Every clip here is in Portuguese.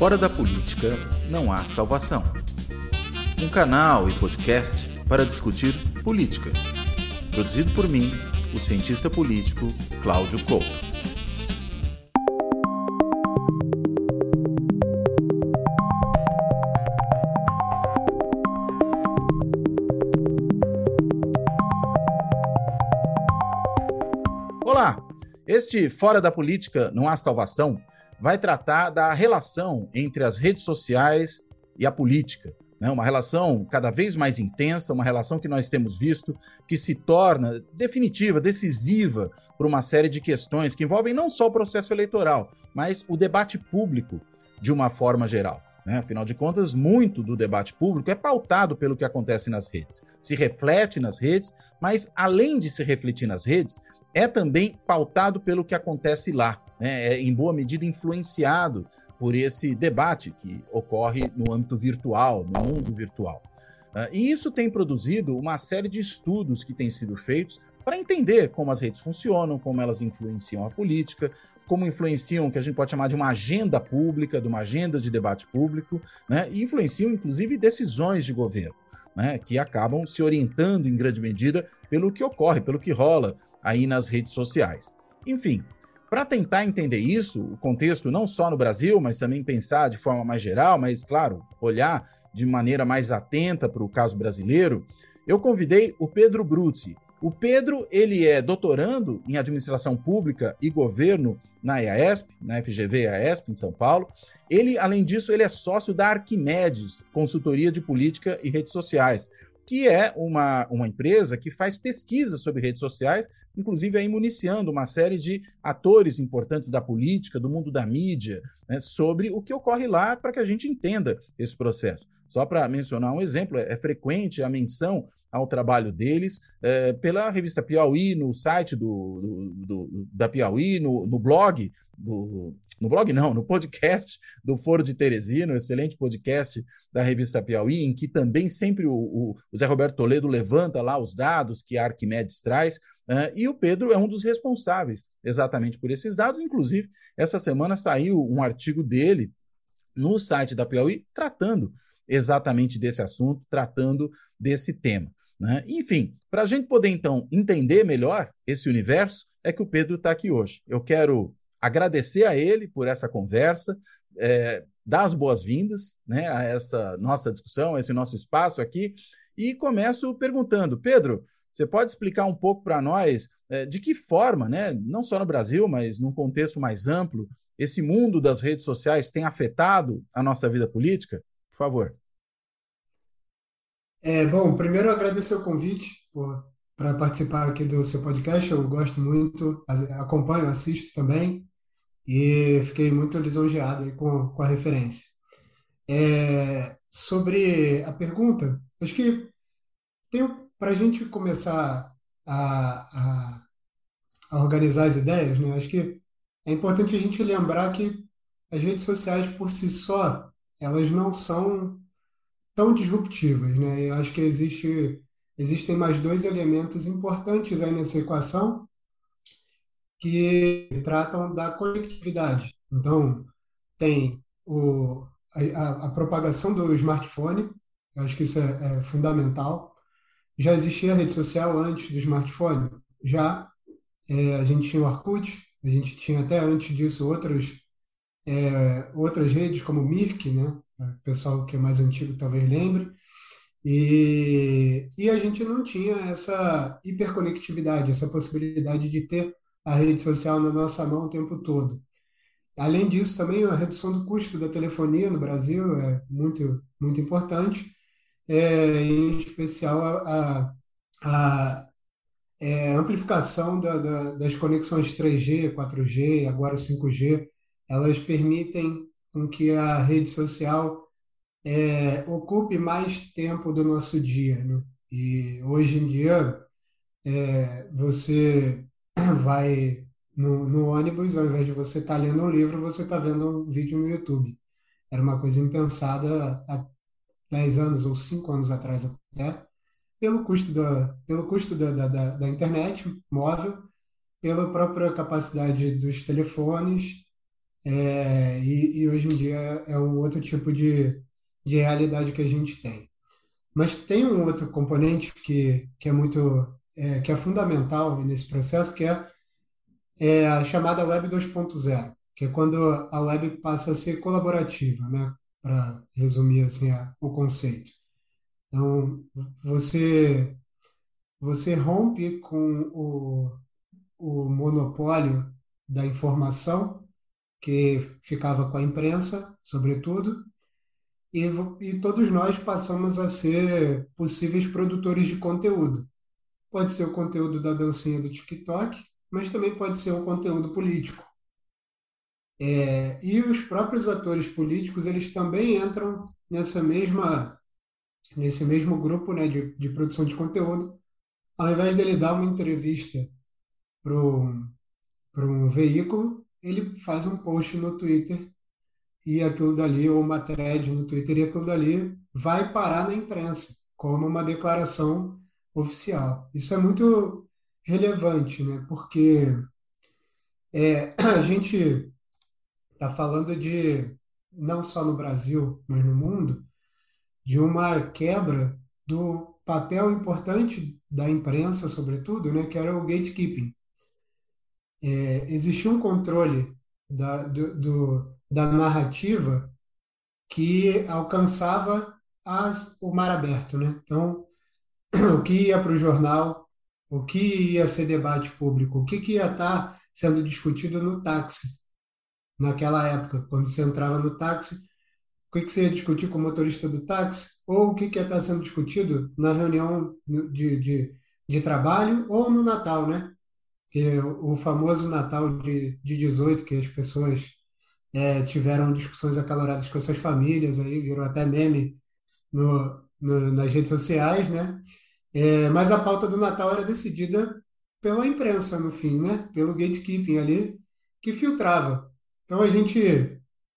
Fora da política não há salvação. Um canal e podcast para discutir política. Produzido por mim, o cientista político Cláudio Couto. Olá! Este Fora da Política não há salvação vai tratar da relação entre as redes sociais e a política, né? Uma relação cada vez mais intensa, uma relação que nós temos visto que se torna definitiva, decisiva para uma série de questões que envolvem não só o processo eleitoral, mas o debate público de uma forma geral. Afinal de contas, muito do debate público é pautado pelo que acontece nas redes. Se reflete nas redes, mas além de se refletir nas redes, é também pautado pelo que acontece lá, né? É em boa medida influenciado por esse debate que ocorre no âmbito virtual, no mundo virtual. E isso tem produzido uma série de estudos que têm sido feitos para entender como as redes funcionam, como elas influenciam a política, como influenciam o que a gente pode chamar de uma agenda pública, de uma agenda de debate público, né? E influenciam, inclusive, decisões de governo, né? Que acabam se orientando, em grande medida, pelo que ocorre, pelo que rola aí nas redes sociais. Enfim, para tentar entender isso, o contexto não só no Brasil, mas também pensar de forma mais geral, mas, claro, olhar de maneira mais atenta para o caso brasileiro, eu convidei o Pedro Bruzzi. O Pedro, ele é doutorando em Administração Pública e Governo na EAESP, na FGV EAESP, em São Paulo. Ele, além disso, ele é sócio da Arquimedes, Consultoria de Política e Redes Sociais, que é uma empresa que faz pesquisa sobre redes sociais, inclusive aí municiando uma série de atores importantes da política, do mundo da mídia, né, sobre o que ocorre lá para que a gente entenda esse processo. Só para mencionar um exemplo, é frequente a menção ao trabalho deles pela revista Piauí, no site da Piauí, no blog, no podcast do Foro de Teresina, um excelente podcast da revista Piauí, em que também sempre o Zé Roberto Toledo levanta lá os dados que a Arquimedes traz, e o Pedro é um dos responsáveis exatamente por esses dados. Inclusive, essa semana saiu um artigo dele no site da Piauí tratando exatamente desse assunto, tratando desse tema, né? Enfim, para a gente poder, então, entender melhor esse universo, é que o Pedro está aqui hoje. Eu quero agradecer a ele por essa conversa, dar as boas-vindas, né, a essa nossa discussão, a esse nosso espaço aqui, e começo perguntando, Pedro, você pode explicar um pouco para nós de que forma, né, não só no Brasil, mas num contexto mais amplo, esse mundo das redes sociais tem afetado a nossa vida política? Por favor. Bom, primeiro agradecer o convite para participar aqui do seu podcast. Eu gosto muito, acompanho, assisto também e fiquei muito lisonjeado aí com a referência. Sobre a pergunta, acho que para a gente começar a, a, a organizar as ideias, né? Acho que é importante a gente lembrar que as redes sociais por si só, elas não são tão disruptivas, né? Eu acho que existem mais dois elementos importantes aí nessa equação que tratam da conectividade. Então, tem a propagação do smartphone, eu acho que isso é fundamental. Já existia a rede social antes do smartphone? Já. A gente tinha o Orkut, a gente tinha até antes disso outras redes, como o Mirk, né? O pessoal que é mais antigo talvez lembre. E a gente não tinha essa hiperconectividade, essa possibilidade de ter a rede social na nossa mão o tempo todo. Além disso, também a redução do custo da telefonia no Brasil é muito, muito importante, em especial a amplificação das conexões 3G, 4G, agora o 5G, elas permitem com que a rede social ocupe mais tempo do nosso dia, né? E hoje em dia, você vai no ônibus, ao invés de você estar lendo um livro, você está vendo um vídeo no YouTube. Era uma coisa impensada há 10 anos ou 5 anos atrás até, pelo custo da internet móvel, pela própria capacidade dos telefones e hoje em dia é um outro tipo de realidade que a gente tem. Mas tem um outro componente que é que é fundamental nesse processo, que é a chamada Web 2.0, que é quando a web passa a ser colaborativa, né? Para resumir assim o conceito. Então, você você rompe com o monopólio da informação que ficava com a imprensa, sobretudo, e todos nós passamos a ser possíveis produtores de conteúdo. Pode ser o conteúdo da dancinha do TikTok, mas também pode ser um conteúdo político. E os próprios atores políticos, eles também entram nesse mesmo grupo, né, de produção de conteúdo. Ao invés dele dar uma entrevista para um veículo, ele faz um post no Twitter e aquilo dali, ou uma thread no Twitter, e aquilo dali vai parar na imprensa, como uma declaração oficial. Isso é muito relevante, né? Porque a gente está falando não só no Brasil, mas no mundo, de uma quebra do papel importante da imprensa, sobretudo, né? Que era o gatekeeping. Existia um controle da narrativa que alcançava o mar aberto, né? Então, o que ia para o jornal, o que ia ser debate público, o que ia estar sendo discutido no táxi, naquela época, quando você entrava no táxi, o que você ia discutir com o motorista do táxi, ou o que ia estar sendo discutido na reunião de trabalho ou no Natal, né? Que o famoso Natal de 18, que as pessoas tiveram discussões acaloradas com as suas famílias, aí virou até meme nas redes sociais, né? Mas a pauta do Natal era decidida pela imprensa, no fim, né? Pelo gatekeeping ali, que filtrava. Então a gente,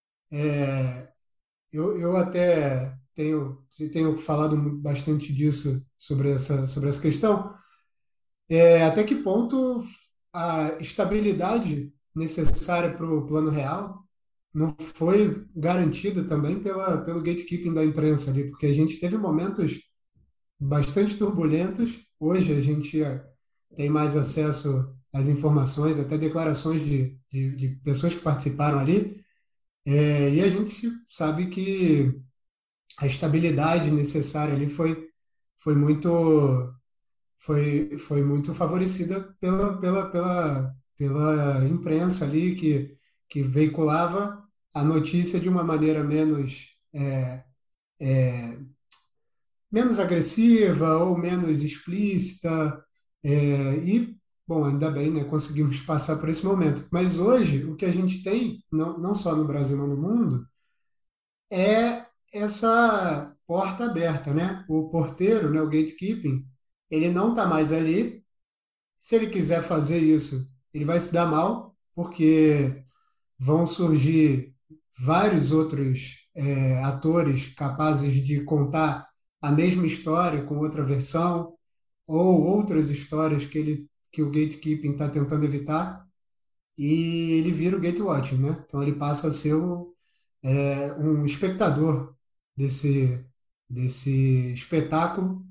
eu até tenho falado bastante disso sobre essa questão. Até que ponto a estabilidade necessária para o plano real não foi garantida também pelo gatekeeping da imprensa ali, porque a gente teve momentos bastante turbulentos. Hoje a gente tem mais acesso às informações, até declarações de pessoas que participaram ali, e a gente sabe que a estabilidade necessária ali foi muito, foi muito favorecida pela imprensa ali, que veiculava a notícia de uma maneira menos agressiva ou menos explícita. E, bom, ainda bem, né, conseguimos passar por esse momento. Mas hoje, o que a gente tem, não só no Brasil, mas no mundo, é essa porta aberta, né? O porteiro, né, o gatekeeping, ele não está mais ali. Se ele quiser fazer isso, ele vai se dar mal, porque vão surgir vários outros atores capazes de contar a mesma história com outra versão, ou outras histórias que o gatekeeping está tentando evitar, e ele vira o gatewatching, né? Então ele passa a ser um espectador desse, desse espetáculo.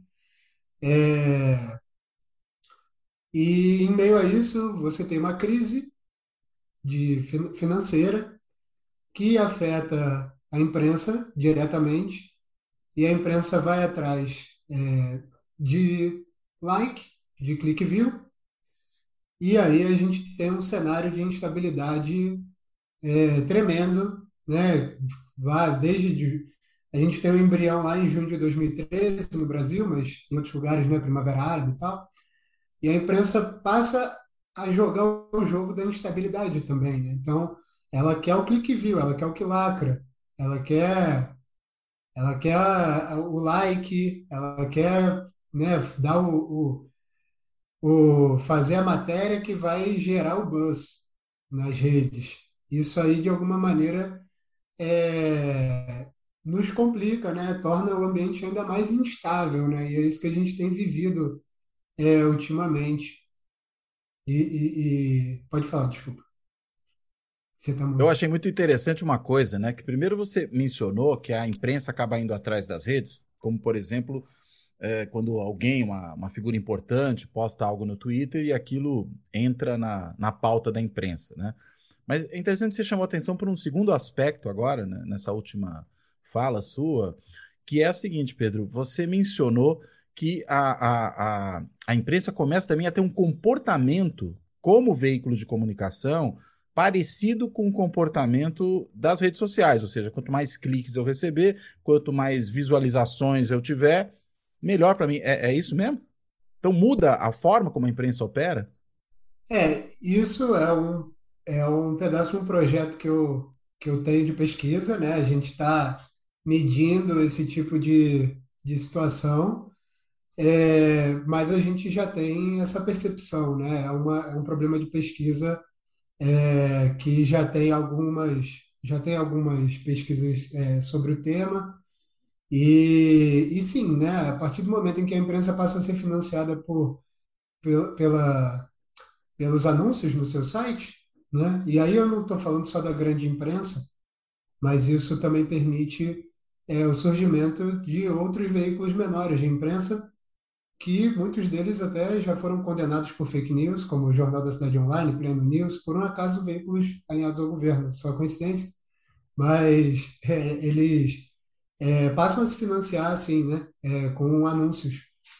E em meio a isso, você tem uma crise financeira que afeta a imprensa diretamente, e a imprensa vai atrás de like, de click view, e aí a gente tem um cenário de instabilidade tremendo, né? A gente tem um embrião lá em junho de 2013 no Brasil, mas em outros lugares, né, Primavera Árabe e tal, e a imprensa passa a jogar o jogo da instabilidade também, né? Então, ela quer o click view, ela quer o que lacra, ela quer o like, ela quer, né, dar fazer a matéria que vai gerar o buzz nas redes. Isso aí, de alguma maneira, nos complica, né? Torna o ambiente ainda mais instável, né? E é isso que a gente tem vivido ultimamente. Pode falar, desculpa. você está Eu muito. achei muito interessante uma coisa, né? Que primeiro você mencionou que a imprensa acaba indo atrás das redes, como por exemplo, quando alguém, uma figura importante, posta algo no Twitter e aquilo entra na pauta da imprensa, né? Mas é interessante que você chamou atenção por um segundo aspecto agora, né, nessa última fala sua, que é a seguinte, Pedro, você mencionou que a imprensa começa também a ter um comportamento como veículo de comunicação parecido com o comportamento das redes sociais, ou seja, quanto mais cliques eu receber, quanto mais visualizações eu tiver, melhor para mim. É isso mesmo? Então muda a forma como a imprensa opera? Isso é um pedaço de um projeto que eu tenho de pesquisa, né? A gente está medindo esse tipo de situação, mas a gente já tem essa percepção, né? É um problema de pesquisa que já tem algumas pesquisas sobre o tema, e sim, né? A partir do momento em que a imprensa passa a ser financiada pela pelos anúncios no seu site, né? E aí eu não estou falando só da grande imprensa, mas isso também permite o surgimento de outros veículos menores de imprensa, que muitos deles até já foram condenados por fake news, como o Jornal da Cidade Online, Pleno News, por um acaso veículos alinhados ao governo, só coincidência, mas eles passam a se financiar assim, né? Com anúncios.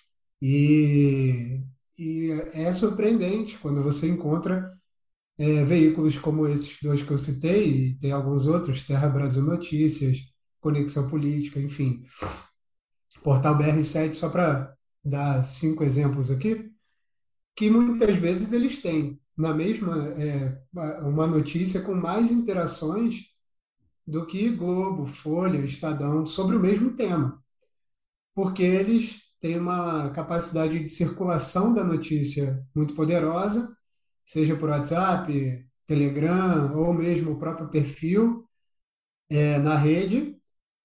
E, e é surpreendente quando você encontra veículos como esses dois que eu citei, e tem alguns outros, Terra Brasil Notícias, Conexão Política, enfim, Portal BR7, só para dar 5 exemplos aqui, que muitas vezes eles têm na mesma uma notícia com mais interações do que Globo, Folha, Estadão sobre o mesmo tema, porque eles têm uma capacidade de circulação da notícia muito poderosa, seja por WhatsApp, Telegram ou mesmo o próprio perfil na rede,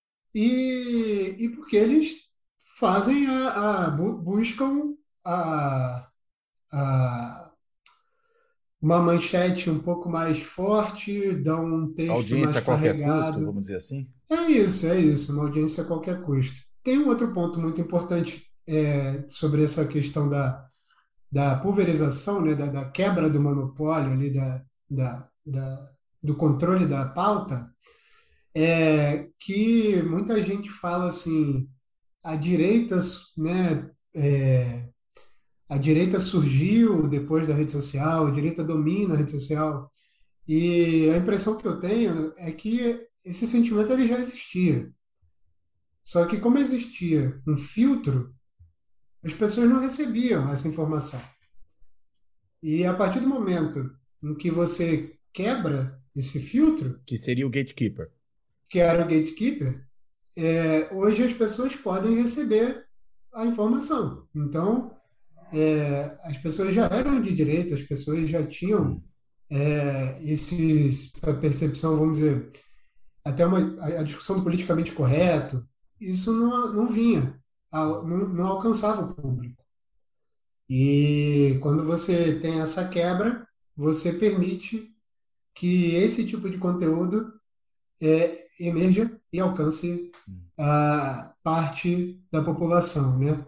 e porque eles fazem buscam a, a, uma manchete um pouco mais forte, dão um texto Audiência mais a qualquer custo, carregado. vamos dizer assim? É isso, uma audiência a qualquer custo. Tem um outro ponto muito importante sobre essa questão da pulverização, né, da quebra do monopólio ali, do controle da pauta, que muita gente fala assim, a direita, né, a direita surgiu depois da rede social, a direita domina a rede social, e a impressão que eu tenho é que esse sentimento ele já existia. Só que como existia um filtro, as pessoas não recebiam essa informação. E a partir do momento em que você quebra esse filtro, Que seria o gatekeeper. que era o gatekeeper, hoje as pessoas podem receber a informação. Então, as pessoas já eram de direita, as pessoas já tinham essa percepção, vamos dizer, até a discussão do politicamente correto, isso não vinha, não alcançava o público. E quando você tem essa quebra, você permite que esse tipo de conteúdo emerja e alcance a parte da população, né?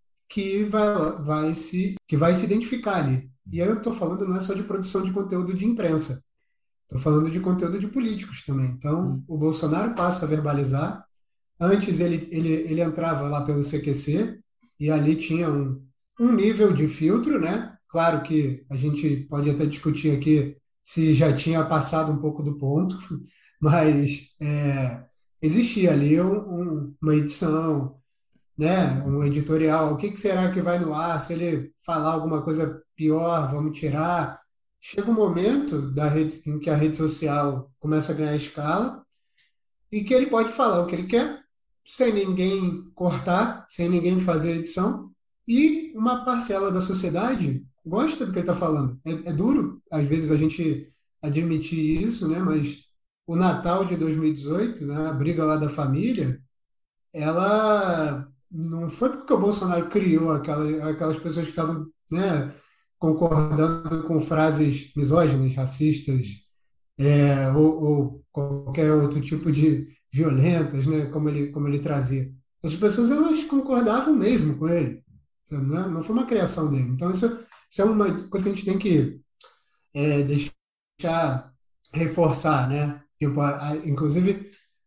Que vai se identificar ali. E aí eu estou falando não é só de produção de conteúdo de imprensa, estou falando de conteúdo de políticos também. Então, Hum. o Bolsonaro passa a verbalizar. Antes ele entrava lá pelo CQC e ali tinha um nível de filtro, né? Claro que a gente pode até discutir aqui se já tinha passado um pouco do ponto, mas existia ali uma edição, né? Um editorial. O que será que vai no ar? Se ele falar alguma coisa pior, vamos tirar. Chega um momento em que a rede social começa a ganhar escala e que ele pode falar o que ele quer, sem ninguém cortar, sem ninguém fazer edição, e uma parcela da sociedade gosta do que ele está falando. É duro, às vezes, a gente admitir isso, né? Mas o Natal de 2018, né, a briga lá da família, ela não foi porque o Bolsonaro criou aquelas pessoas que estavam, né, concordando com frases misóginas, racistas, ou qualquer outro tipo de violentas, né, como ele trazia. As pessoas elas concordavam mesmo com ele, sabe? Não foi uma criação dele. Então isso é uma coisa que a gente tem que deixar reforçar, né? Tipo, inclusive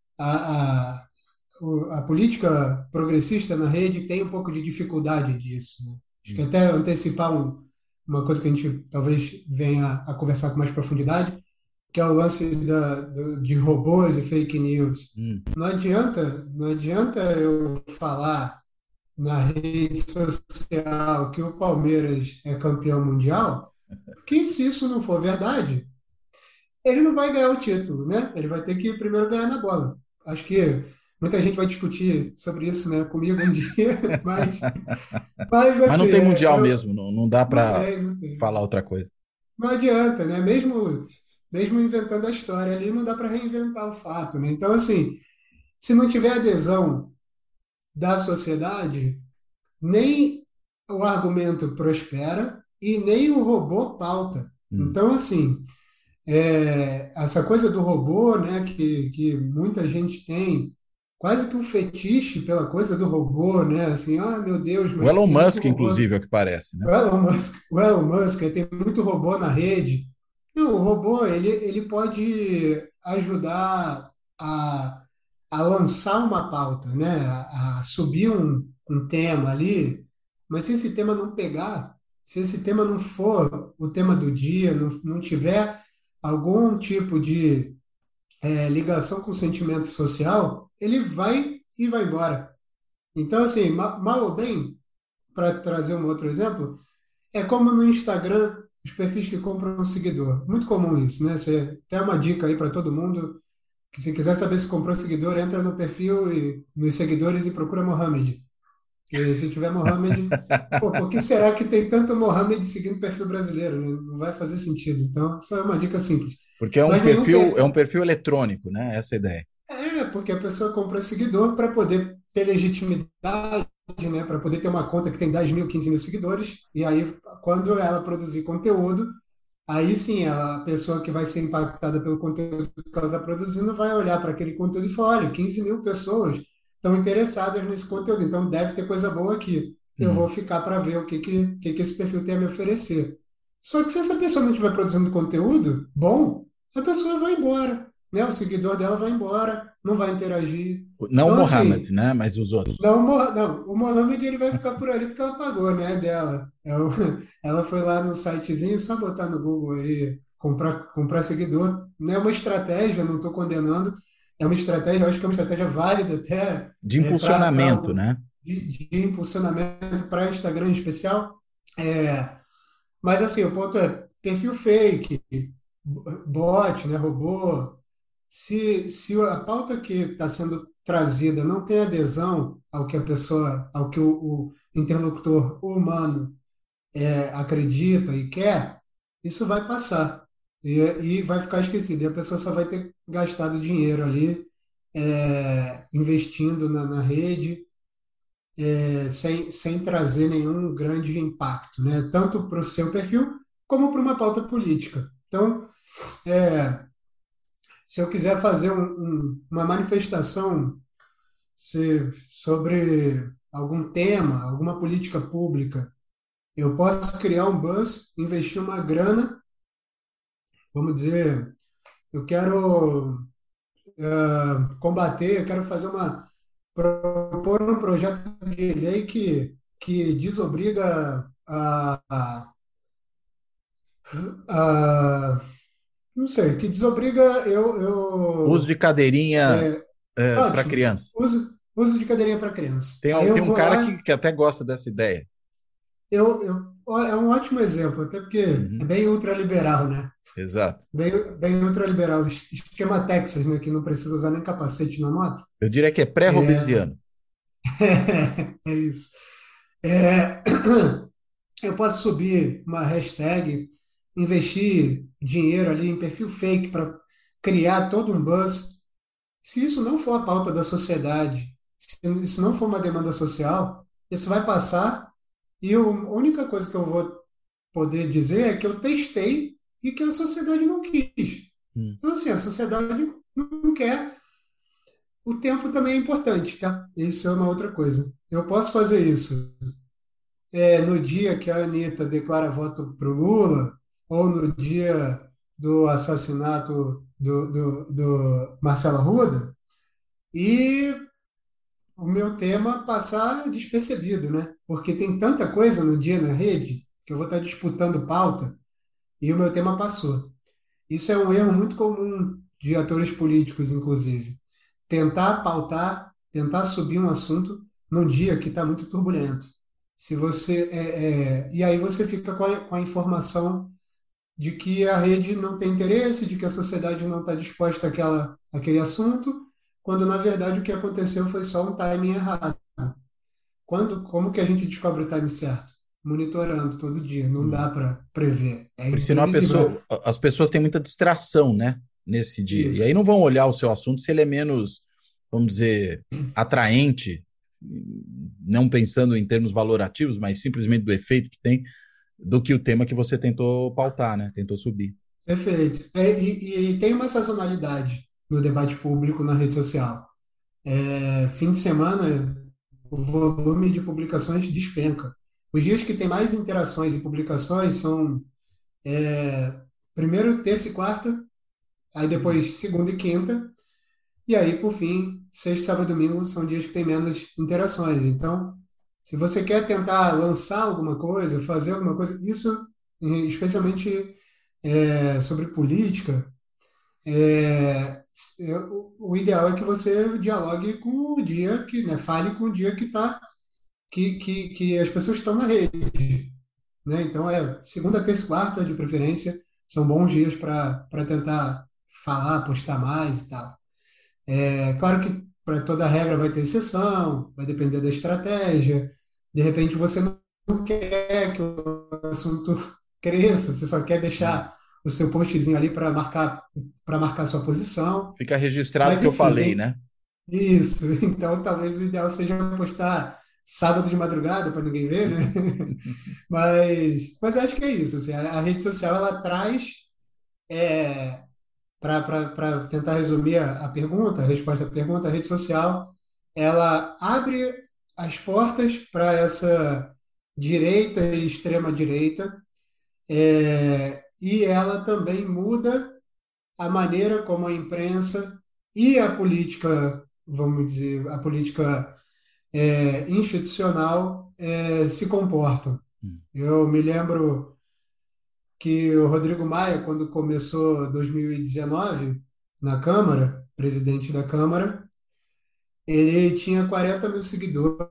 a, a política progressista na rede tem um pouco de dificuldade disso, né? Acho que Hum, até antecipar uma coisa que a gente talvez venha a conversar com mais profundidade, que é o lance de robôs e fake news. hum. Não adianta eu falar na rede social que o Palmeiras é campeão mundial, porque se isso não for verdade, ele não vai ganhar o título, né? Ele vai ter que primeiro ganhar na bola. Acho que muita gente vai discutir sobre isso, né, comigo um dia, mas Mas não assim, tem mundial mesmo, não, não dá não para tem, não tem. falar outra coisa. Não adianta, né? Mesmo inventando a história ali, não dá para reinventar o fato, né? Então, assim, se não tiver adesão da sociedade, nem o argumento prospera e nem o robô pauta. Hum. Então, assim, essa coisa do robô, né, que muita gente tem quase que um fetiche pela coisa do robô, né? Assim, ah, meu Deus, O mas Elon tem muito Musk, robô. inclusive, é o que parece, né? O Elon Musk, tem muito robô na rede. Não, o robô, ele pode ajudar a, a lançar uma pauta, né? A subir um tema ali, mas se esse tema não pegar, se esse tema não for o tema do dia, não tiver algum tipo de ligação com o sentimento social, ele vai embora. Então, assim, mal ou bem, para trazer um outro exemplo, é como no Instagram, os perfis que compram um seguidor. Muito comum isso, né? Você tem uma dica aí para todo mundo, que se quiser saber se comprou seguidor, entra no perfil e nos seguidores e procura Mohamed. E se tiver Mohamed, pô, por que será que tem tanto Mohamed seguindo o perfil brasileiro, né? Não vai fazer sentido. Então, só é uma dica simples. Porque Mas nenhum é per... um perfil eletrônico, né? Essa é a ideia. porque a pessoa compra seguidor para poder ter legitimidade, né? Para poder ter uma conta que tem 10 mil, 15 mil seguidores. E aí, quando ela produzir conteúdo, aí sim, a pessoa que vai ser impactada pelo conteúdo que ela está produzindo vai olhar para aquele conteúdo e falar: olha, 15 mil pessoas estão interessadas nesse conteúdo, então deve ter coisa boa aqui. Eu vou Hum. ficar para ver o que esse perfil tem a me oferecer. Só que se essa pessoa não estiver produzindo conteúdo bom, a pessoa vai embora, né? O seguidor dela vai embora, não vai interagir. Não o Então, Mohammed, assim, né? Mas os outros. não, o Mohamed ele vai ficar por ali porque ela pagou, né? Dela. Ela foi lá no sitezinho, só botar no Google aí, comprar seguidor. Não é uma estratégia, não estou condenando. É uma estratégia, eu acho que é uma estratégia válida até De para impulsionamento, né? de impulsionamento para Instagram em especial. É, mas assim, o ponto é perfil fake, bot, né, robô. Se a pauta que está sendo trazida não tem adesão ao que a pessoa, ao que o interlocutor humano acredita e quer, isso vai passar e vai ficar esquecido. E a pessoa só vai ter gastado dinheiro ali investindo na rede, sem trazer nenhum grande impacto, né? Tanto para o seu perfil como para uma pauta política. Então, se eu quiser fazer uma manifestação sobre algum tema, alguma política pública, eu posso criar um buzz, investir uma grana, vamos dizer, eu quero combater, eu quero propor um projeto de lei que desobriga a não sei, que desobriga Uso de cadeirinha para ótimo, criança. uso de cadeirinha para criança. Tem, Aí eu tem um vou cara lá. que até gosta dessa ideia. É um ótimo exemplo, até porque é Uhum, bem ultraliberal, né? exato. Bem ultraliberal, esquema Texas, né? Que não precisa usar nem capacete na moto. Eu diria que é pré-robesiano. É isso. É, eu posso subir uma hashtag, investir dinheiro ali em perfil fake para criar todo um buzz. Se isso não for a pauta da sociedade, se isso não for uma demanda social, isso vai passar e a única coisa que eu vou poder dizer é que eu testei e que a sociedade não quis. Então, assim, a sociedade não quer. O tempo também é importante, tá? Isso é uma outra coisa. Eu posso fazer isso no dia que a Anitta declara voto para o Lula, ou no dia do assassinato do Marcelo Arruda, e o meu tema passar despercebido, né? Porque tem tanta coisa no dia na rede que eu vou estar disputando pauta e o meu tema passou. Isso é um erro muito comum de atores políticos, inclusive. Tentar pautar, tentar subir um assunto num dia que está muito turbulento. Se você e aí você fica com a informação de que a rede não tem interesse, de que a sociedade não está disposta àquele assunto, quando na verdade o que aconteceu foi só um timing errado. Como que a gente descobre o time certo? Monitorando todo dia, não Hum. dá para prever, é Porque senão imprevisível. as pessoas têm muita distração, né, nesse dia. E aí Isso. não vão olhar o seu assunto se ele é menos, vamos dizer, atraente, não pensando em termos valorativos, mas simplesmente do efeito que tem, do que o tema que você tentou pautar, né? Tentou subir. Perfeito. E tem uma sazonalidade no debate público na rede social. Fim de semana, o volume de publicações despenca. Os dias que tem mais interações e publicações são primeiro, terça e quarta, aí Hum. depois segunda e quinta, e aí, por fim, sexta, sábado e domingo são dias que tem menos interações. Então, se você quer tentar lançar alguma coisa, fazer alguma coisa, isso, especialmente sobre política, o ideal é que você dialogue com o dia que, né, fale com o dia que tá, que as pessoas estão na rede, né? Então, segunda, terça e quarta, de preferência, são bons dias para tentar falar, postar mais e tal. É claro que para toda regra vai ter exceção, vai depender da estratégia. De repente você não quer que o assunto cresça, você só quer É. deixar o seu postzinho ali para marcar sua posição. Fica registrado o Mas que eu enfim, falei, tem né? isso. Então talvez o ideal seja postar sábado de madrugada para ninguém ver, né? Mas acho que é isso. Assim, a rede social ela traz para tentar resumir a pergunta, a resposta à pergunta, a rede social, ela abre as portas para essa direita e extrema direita, e ela também muda a maneira como a imprensa e a política, vamos dizer, a política institucional se comportam. Hum. Eu me lembro que o Rodrigo Maia, quando começou 2019 na Câmara, presidente da Câmara, ele tinha 40 mil seguidores,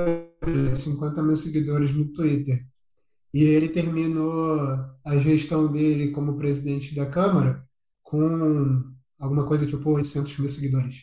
50 mil seguidores no Twitter. E ele terminou a gestão dele como presidente da Câmara com alguma coisa tipo 800 mil seguidores.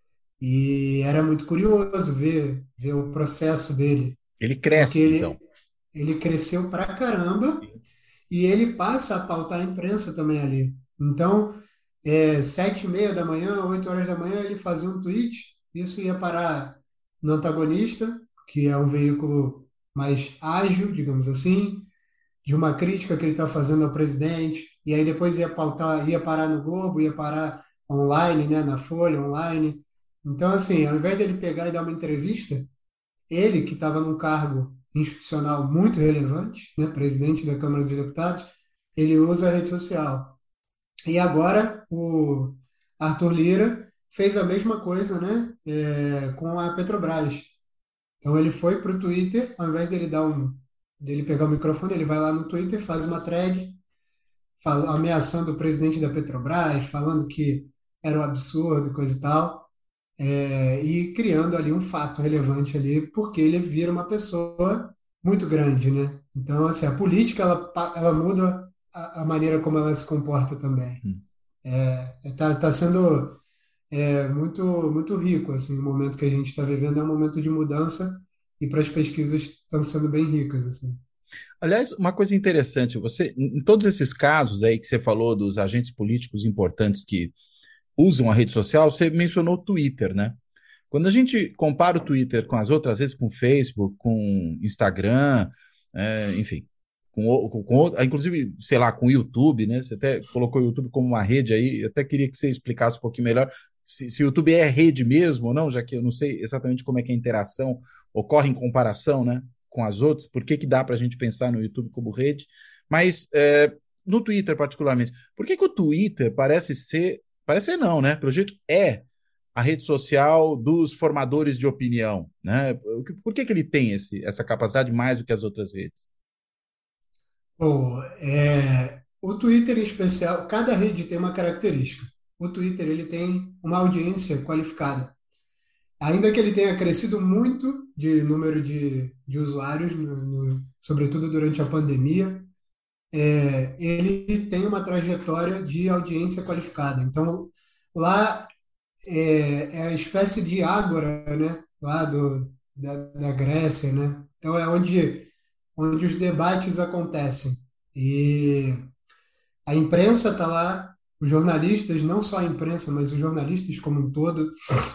E era muito curioso ver o processo dele, Ele porque cresce, então. ele cresceu pra caramba e ele passa a pautar a imprensa também ali. Então, 7h30 da manhã, 8 horas da manhã, ele fazia um tweet, isso ia parar no Antagonista, que é um veículo mais ágil, digamos assim, de uma crítica que ele está fazendo ao presidente, e aí depois ia pautar, ia parar no Globo, ia parar online, né, na Folha, online. Então, assim, ao invés dele pegar e dar uma entrevista, ele, que estava num cargo institucional muito relevante, né, presidente da Câmara dos Deputados, ele usa a rede social. E agora o Arthur Lira fez a mesma coisa, né, com a Petrobras. Então ele foi para o Twitter, ao invés dele pegar o microfone, ele vai lá no Twitter, faz uma thread, ameaçando o presidente da Petrobras, falando que era um absurdo, coisa e tal, e criando ali um fato relevante ali, porque ele vira uma pessoa muito grande, né? Então, assim, a política, ela muda a maneira como ela se comporta também. Hum. Tá sendo muito, muito rico, assim, o momento que a gente está vivendo é um momento de mudança e para as pesquisas estão sendo bem ricas, assim. Aliás, uma coisa interessante, você, em todos esses casos aí que você falou dos agentes políticos importantes que usam a rede social, você mencionou o Twitter, né? Quando a gente compara o Twitter com as outras redes, com o Facebook, com o Instagram, enfim, inclusive, sei lá, com o YouTube, né? Você até colocou o YouTube como uma rede aí, eu até queria que você explicasse um pouquinho melhor se o YouTube é rede mesmo ou não, já que eu não sei exatamente como é que a interação ocorre em comparação, né, com as outras, por que que dá para a gente pensar no YouTube como rede, mas no Twitter particularmente, por que que o Twitter parece ser não, né? Pelo jeito é a rede social dos formadores de opinião, né? Por que que ele tem essa capacidade mais do que as outras redes? Bom, o Twitter em especial, cada rede tem uma característica. O Twitter ele tem uma audiência qualificada. Ainda que ele tenha crescido muito de número de usuários, sobretudo durante a pandemia, ele tem uma trajetória de audiência qualificada. Então, lá é a espécie de ágora, né? Lá da Grécia, né? Então, é onde os debates acontecem. E a imprensa está lá, os jornalistas, não só a imprensa, mas os jornalistas como um todo,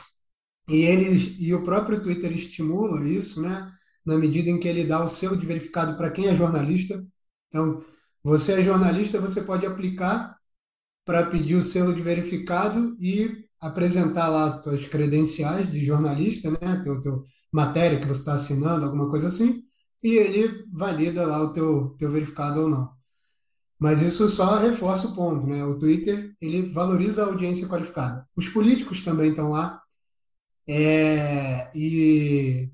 e o próprio Twitter estimula isso, né? Na medida em que ele dá o selo de verificado para quem é jornalista. Então, você é jornalista, você pode aplicar para pedir o selo de verificado e apresentar lá suas credenciais de jornalista, né? Teu matéria que você está assinando, alguma coisa assim, e ele valida lá o teu verificado ou não. Mas isso só reforça o ponto, né? O Twitter, ele valoriza a audiência qualificada. Os políticos também estão lá, é, e,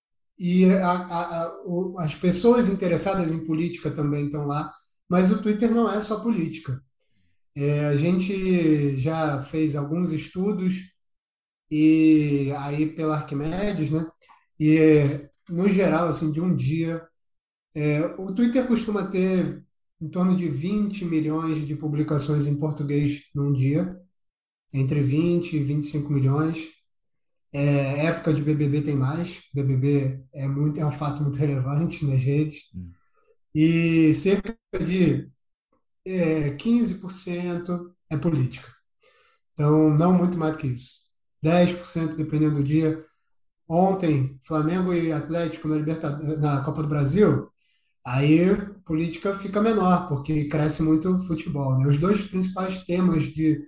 as pessoas interessadas em política também estão lá, mas o Twitter não é só política. A gente já fez alguns estudos e aí pela Arquimedes, né? E no geral, assim, de um dia, o Twitter costuma ter em torno de 20 milhões de publicações em português num dia, entre 20 e 25 milhões. Época de BBB tem mais. BBB é um fato muito relevante nas redes. E cerca de 15% é política. Então, não muito mais do que isso. 10% dependendo do dia. Ontem, Flamengo e Atlético na Copa do Brasil, aí política fica menor, porque cresce muito o futebol, né? Os dois principais temas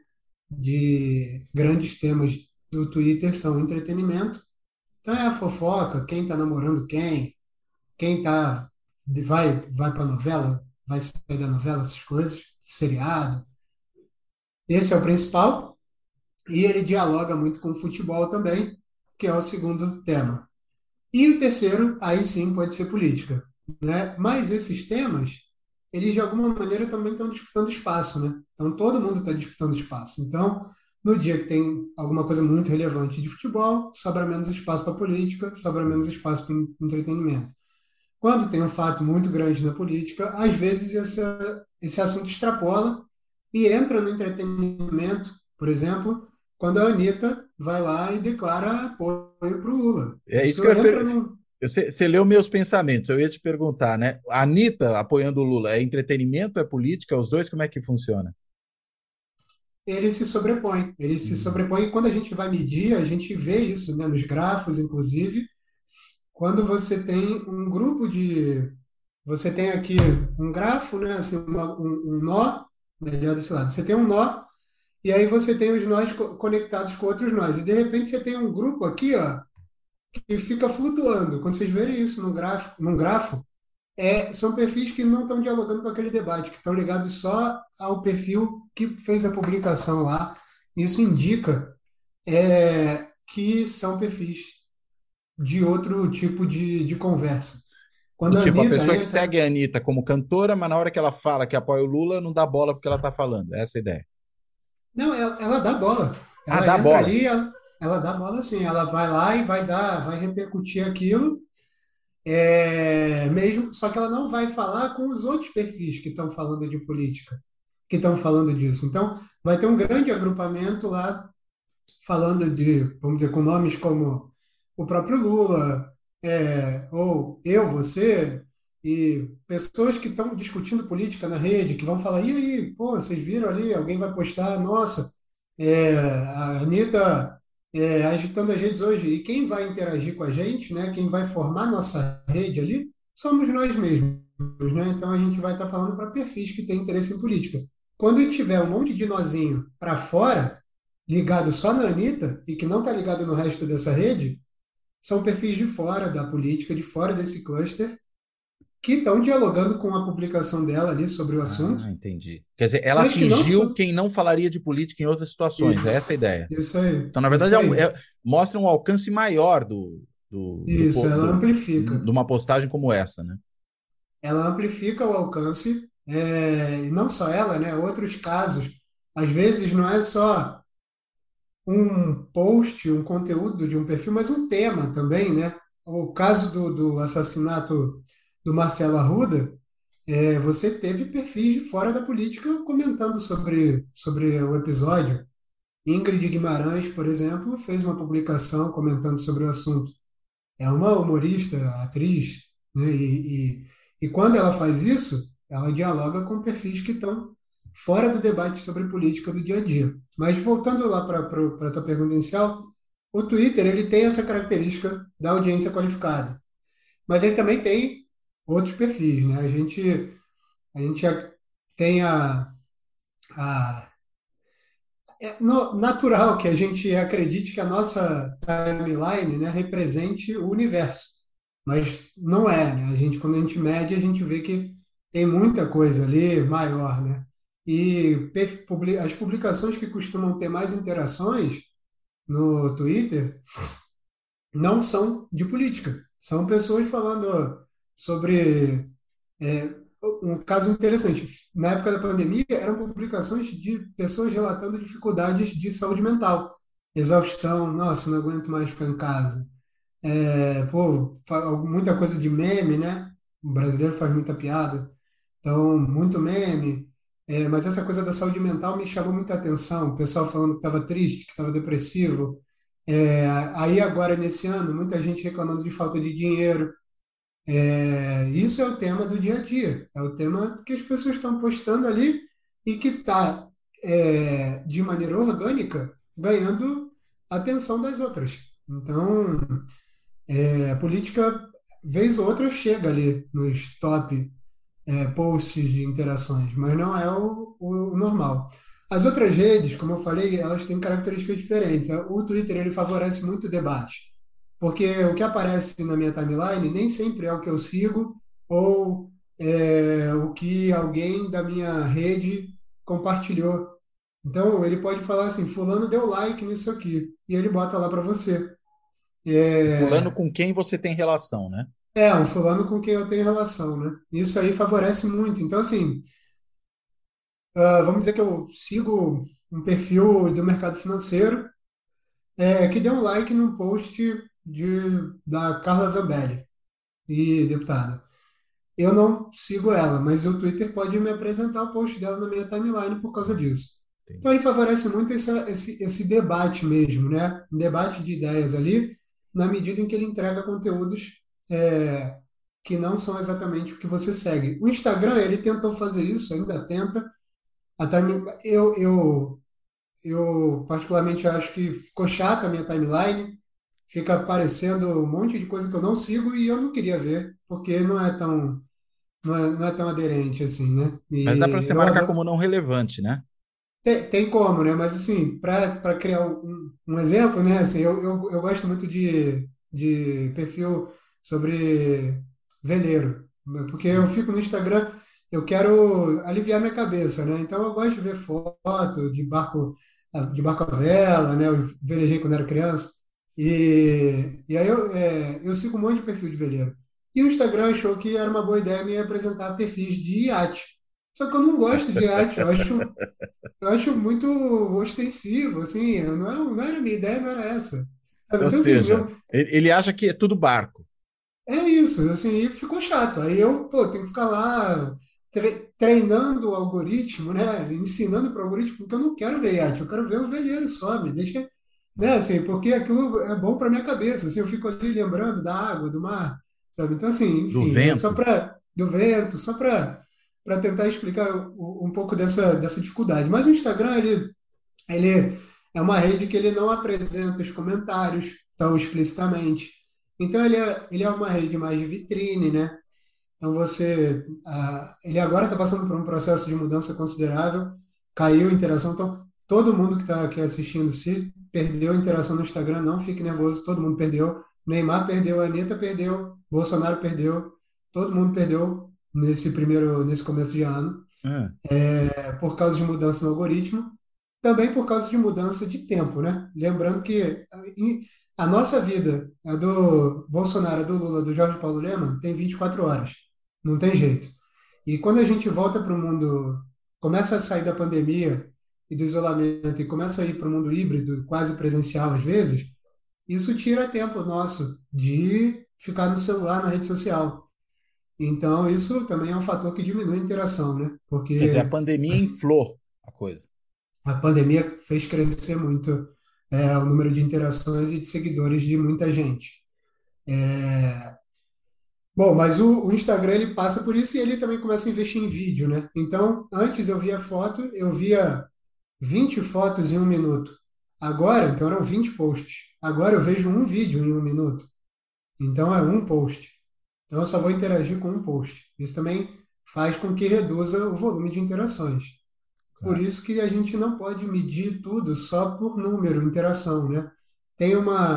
de grandes temas do Twitter são entretenimento. Então é a fofoca, quem está namorando quem vai para novela, vai sair da novela, essas coisas, seriado. Esse é o principal. E ele dialoga muito com o futebol também, que é o segundo tema. E o terceiro, aí sim, pode ser política, né? Mas esses temas, eles de alguma maneira também estão disputando espaço, né? Então todo mundo está disputando espaço. Então, no dia que tem alguma coisa muito relevante de futebol, sobra menos espaço para política, sobra menos espaço para entretenimento. Quando tem um fato muito grande na política, às vezes esse assunto extrapola e entra no entretenimento, por exemplo, quando a Anitta vai lá e declara apoio para o Lula. É isso Isso que eu ia entra no. Você leu meus pensamentos, eu ia te perguntar, né? A Anitta apoiando o Lula, é entretenimento, é política, os dois, como é que funciona? Ele se Hum. sobrepõe e quando a gente vai medir, a gente vê isso, né, nos grafos, inclusive, quando você tem um grupo de. Você tem aqui um grafo, né, assim, um nó, melhor desse lado. Você tem um nó, e aí você tem os nós conectados com outros nós. E de repente você tem um grupo aqui, ó, que fica flutuando. Quando vocês verem isso num grafo, são perfis que não estão dialogando com aquele debate, que estão ligados só ao perfil que fez a publicação lá. Isso indica que são perfis de outro tipo de conversa. Do Quando a tipo, a Anitta pessoa que entra. segue a Anitta como cantora, mas na hora que ela fala que apoia o Lula, não dá bola porque ela tá falando. Essa é a ideia. Não, ela dá bola. Ah, Ela dá entra bola. ali, ela dá bola assim. Ela vai lá e vai repercutir aquilo. Mesmo, só que ela não vai falar com os outros perfis que estão falando de política, que estão falando disso. Então, vai ter um grande agrupamento lá falando vamos dizer, com nomes como o próprio Lula, ou eu, você, e pessoas que estão discutindo política na rede, que vão falar, e aí, pô, vocês viram ali, alguém vai postar, nossa, a Anitta agitando as redes hoje. E quem vai interagir com a gente, né, quem vai formar nossa rede ali, somos nós mesmos. né? Então a gente vai estar falando para perfis que têm interesse em política. Quando tiver um monte de nozinho para fora, ligado só na Anitta, e que não está ligado no resto dessa rede, são perfis de fora da política, de fora desse cluster, que estão dialogando com a publicação dela ali sobre o assunto, Ah, entendi. Quer dizer, ela mas que não atingiu são. quem não falaria de política em outras situações. É essa a Isso, ideia. isso aí, Então, na verdade, isso aí. mostra um alcance maior Isso, ela de amplifica. uma postagem como essa, né? Ela amplifica o alcance, e não só ela, né? Outros casos. Às vezes não é só um post, um conteúdo de um perfil, mas um tema também, né? O caso do assassinato do Marcelo Arruda, você teve perfis de fora da política comentando sobre o episódio. Ingrid Guimarães, por exemplo, fez uma publicação comentando sobre o assunto. É uma humorista, atriz, né? E quando ela faz isso, ela dialoga com perfis que estão fora do debate sobre política do dia a dia. Mas voltando lá para a tua pergunta inicial, o Twitter ele tem essa característica da audiência qualificada, mas ele também tem outros perfis, né? A gente tem a natural que a gente acredite que a nossa timeline, né, represente o universo, mas não é, né? Quando a gente mede, a gente vê que tem muita coisa ali maior, né? E as publicações que costumam ter mais interações no Twitter não são de política, são pessoas falando sobre um caso interessante. Na época da pandemia, eram publicações de pessoas relatando dificuldades de saúde mental, exaustão, nossa, não aguento mais ficar em casa. Pô, muita coisa de meme, né? O brasileiro faz muita piada, então, muito meme. Mas essa coisa da saúde mental me chamou muita atenção. O pessoal falando que estava triste, que estava depressivo. Aí, agora, nesse ano, muita gente reclamando de falta de dinheiro. Isso é o tema do dia a dia, é o tema que as pessoas estão postando ali e que está, de maneira orgânica, ganhando a atenção das outras. Então, a política, vez ou outra, chega ali nos top, posts de interações, mas não é o normal. As outras redes, como eu falei, elas têm características diferentes. O Twitter ele favorece muito o debate, porque o que aparece na minha timeline nem sempre é o que eu sigo ou o que alguém da minha rede compartilhou. Então, ele pode falar assim, fulano deu like nisso aqui, e ele bota lá para você. Fulano É, com quem você tem relação, né? um fulano com quem eu tenho relação, né? Isso aí favorece muito. Então, assim, vamos dizer que eu sigo um perfil do mercado financeiro, que deu um like num post da Carla Zambelli, e deputada. Eu não sigo ela, mas o Twitter pode me apresentar o post dela na minha timeline por causa disso. Então Entendi. ele favorece muito esse debate mesmo, né? Um debate de ideias ali, na medida em que ele entrega conteúdos que não são exatamente o que você segue. O Instagram, ele tentou fazer isso, ainda tenta. Até eu particularmente acho que ficou chata a minha timeline, fica aparecendo um monte de coisa que eu não sigo e eu não queria ver, porque não é tão aderente assim, né? Mas dá para E você eu marcar adoro. como não relevante, né? Tem como, né? Mas assim, para criar um exemplo, né? Assim, eu gosto muito de perfil sobre veleiro, porque eu fico no Instagram, eu quero aliviar minha cabeça, né? Então eu gosto de ver foto de barco à vela, né? Eu velejei quando era criança. E aí eu sigo um monte de perfil de veleiro. E o Instagram achou que era uma boa ideia me apresentar perfis de iate. Só que eu não gosto de iate, eu acho muito ostensivo, assim, não era a minha ideia, não era essa. Sabe? Ou Então, assim, seja, ele acha que é tudo barco. é isso, assim, e ficou chato. Aí eu, pô, tenho que ficar lá treinando o algoritmo, né? Ensinando para o algoritmo, porque eu não quero ver iate, eu quero ver o velheiro só, me deixa, né? Assim, porque aquilo é bom para minha cabeça, assim, eu fico ali lembrando da água, do mar, sabe? Então, assim, Do enfim, é só vento. para do vento, só para tentar explicar um pouco dessa dificuldade. Mas o Instagram, ele é uma rede que ele não apresenta os comentários tão explicitamente. Então, ele é uma rede mais de vitrine, né? Então ele agora está passando por um processo de mudança considerável, caiu a interação. Então, todo mundo que está aqui assistindo, se perdeu a interação no Instagram, não fique nervoso, todo mundo perdeu. Neymar perdeu, a Anitta perdeu, Bolsonaro perdeu, todo mundo perdeu nesse começo de ano, Ah, por causa de mudança no algoritmo, também por causa de mudança de tempo, né? Lembrando que a nossa vida, a do Bolsonaro, a do Lula, do Jorge Paulo Lemann, tem 24 horas. Não tem jeito. E quando a gente volta para o mundo, começa a sair da pandemia e do isolamento e começa a ir para o mundo híbrido, quase presencial às vezes, isso tira tempo nosso de ficar no celular, na rede social. Então, isso também é um fator que diminui a interação, né? quer dizer, a Porque pandemia inflou a coisa. a pandemia fez crescer muito o número de interações e de seguidores de muita gente. Bom, mas o Instagram ele passa por isso e ele também começa a investir em vídeo, né? Então, antes eu via foto, eu via 20 fotos em um minuto. Agora, então eram 20 posts. Agora eu vejo um vídeo em um minuto. Então é um post. Então eu só vou interagir com um post. Isso também faz com que reduza o volume de interações. Por Claro. isso que a gente não pode medir tudo só por número, interação, né? Tem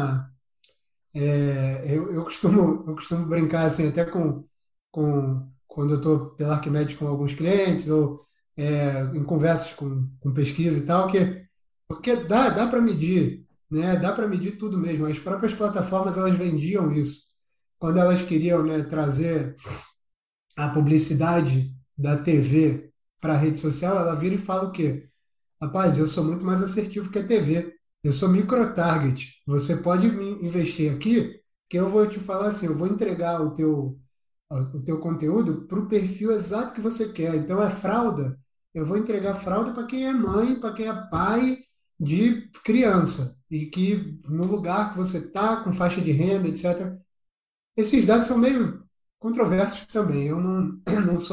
eu costumo brincar assim, até quando eu estou pela Arquimedes com alguns clientes ou em conversas com pesquisa e tal, porque dá para medir, né? Dá para medir tudo mesmo. As próprias plataformas elas vendiam isso. Quando elas queriam, né, trazer a publicidade da TV para a rede social, ela vira e fala o quê? Rapaz, eu sou muito mais assertivo que a TV. Eu sou micro-target. Você pode investir aqui, que eu vou te falar assim, eu vou entregar o teu conteúdo para o perfil exato que você quer. Então, é fralda. Eu vou entregar fralda para quem é mãe, para quem é pai de criança. E que no lugar que você está, com faixa de renda, etc. Esses dados são meio controversos também. Eu não, não sou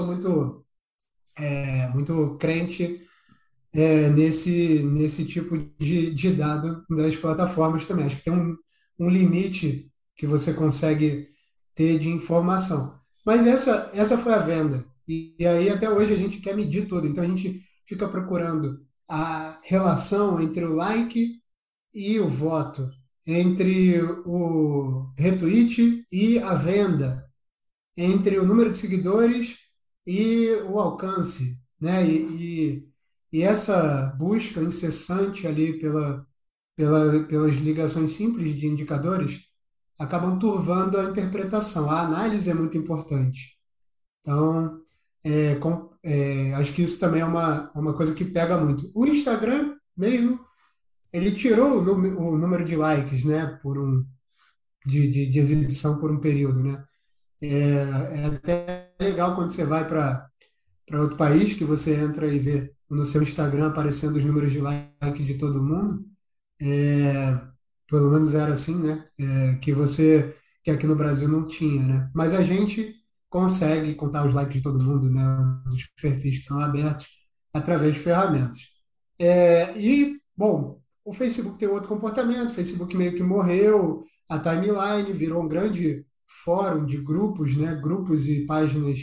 muito crente nesse tipo de dado das plataformas também. Acho que tem um limite que você consegue ter de informação. Mas essa foi a venda. E aí, até hoje, a gente quer medir tudo. Então, a gente fica procurando a relação entre o like e o voto, entre o retweet e a venda, entre o número de seguidores e o alcance, né? E essa busca incessante ali pelas ligações simples de indicadores acabam turvando a interpretação. A análise é muito importante. Então, acho que isso também é uma coisa que pega muito. O Instagram mesmo, ele tirou o número de likes, né, de exibição por um período, né? É até legal quando você vai para outro país, que você entra e vê no seu Instagram aparecendo os números de like de todo mundo. É, pelo menos era assim, né? Que aqui no Brasil não tinha, né? Mas a gente consegue contar os likes de todo mundo, né? Os perfis que são abertos através de ferramentas. Bom, o Facebook tem outro comportamento, o Facebook meio que morreu, a timeline virou um grande fórum de grupos, né? Grupos e páginas,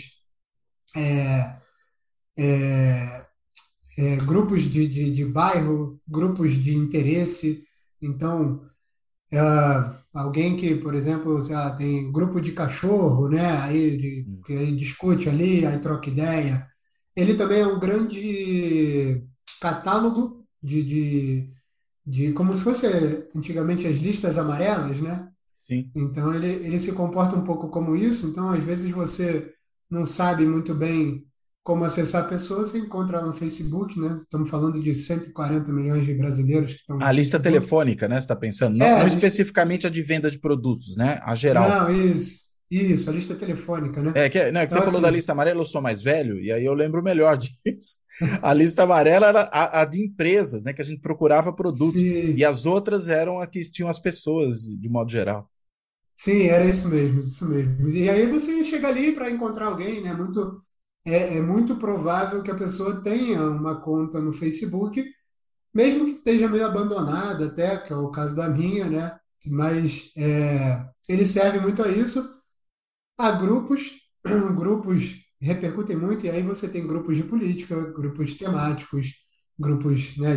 grupos de bairro, grupos de interesse. Então, alguém que, por exemplo, sei lá, tem grupo de cachorro, né? Hum. Que aí discute ali, aí troca ideia. Ele também é um grande catálogo de como se fosse antigamente as listas amarelas, né? Sim. Então ele se comporta um pouco como isso. Então, às vezes você não sabe muito bem como acessar a pessoa, você encontra ela no Facebook, né? Estamos falando de 140 milhões de brasileiros que estão no A lista Facebook. telefônica, né? Você está pensando? Não, É, não especificamente a de venda de produtos, né? A geral. não, isso, a lista telefônica, né? Não, é que Então, você falou da assim, lista amarela, eu sou mais velho, e aí eu lembro melhor disso. A lista amarela era a de empresas, né? Que a gente procurava produtos. E se, as outras eram a que tinham as pessoas, de modo geral. sim, era isso mesmo, isso mesmo. E aí você chega ali para encontrar alguém, né? É muito provável que a pessoa tenha uma conta no Facebook, mesmo que esteja meio abandonada até, que é o caso da minha, né? Mas ele serve muito a isso, a grupos. grupos repercutem muito, e aí você tem grupos de política, grupos temáticos, grupos, né,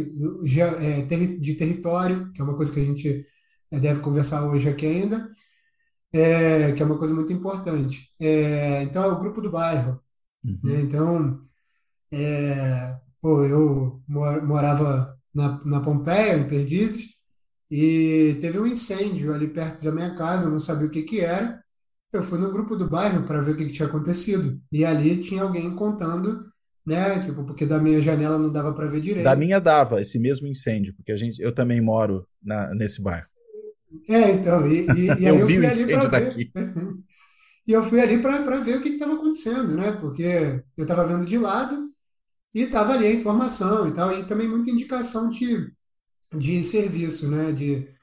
de território, que é uma coisa que a gente deve conversar hoje aqui ainda, que é uma coisa muito importante. Então, é o grupo do bairro, né? Uhum. Então, pô, eu morava na Pompeia, em Perdizes, e teve um incêndio ali perto da minha casa, eu não sabia o que que era. Eu fui no grupo do bairro para ver o que que tinha acontecido. E ali tinha alguém contando, né? Tipo, porque da minha janela não dava para ver Da direito. minha dava esse mesmo incêndio, porque eu também moro nesse bairro. Então, e Eu aí eu vi o fui ali para incêndio ver. daqui. E eu fui ali para ver o que estava acontecendo, né? Porque eu estava vendo de lado e estava ali a informação e tal, e também muita indicação de serviço, né?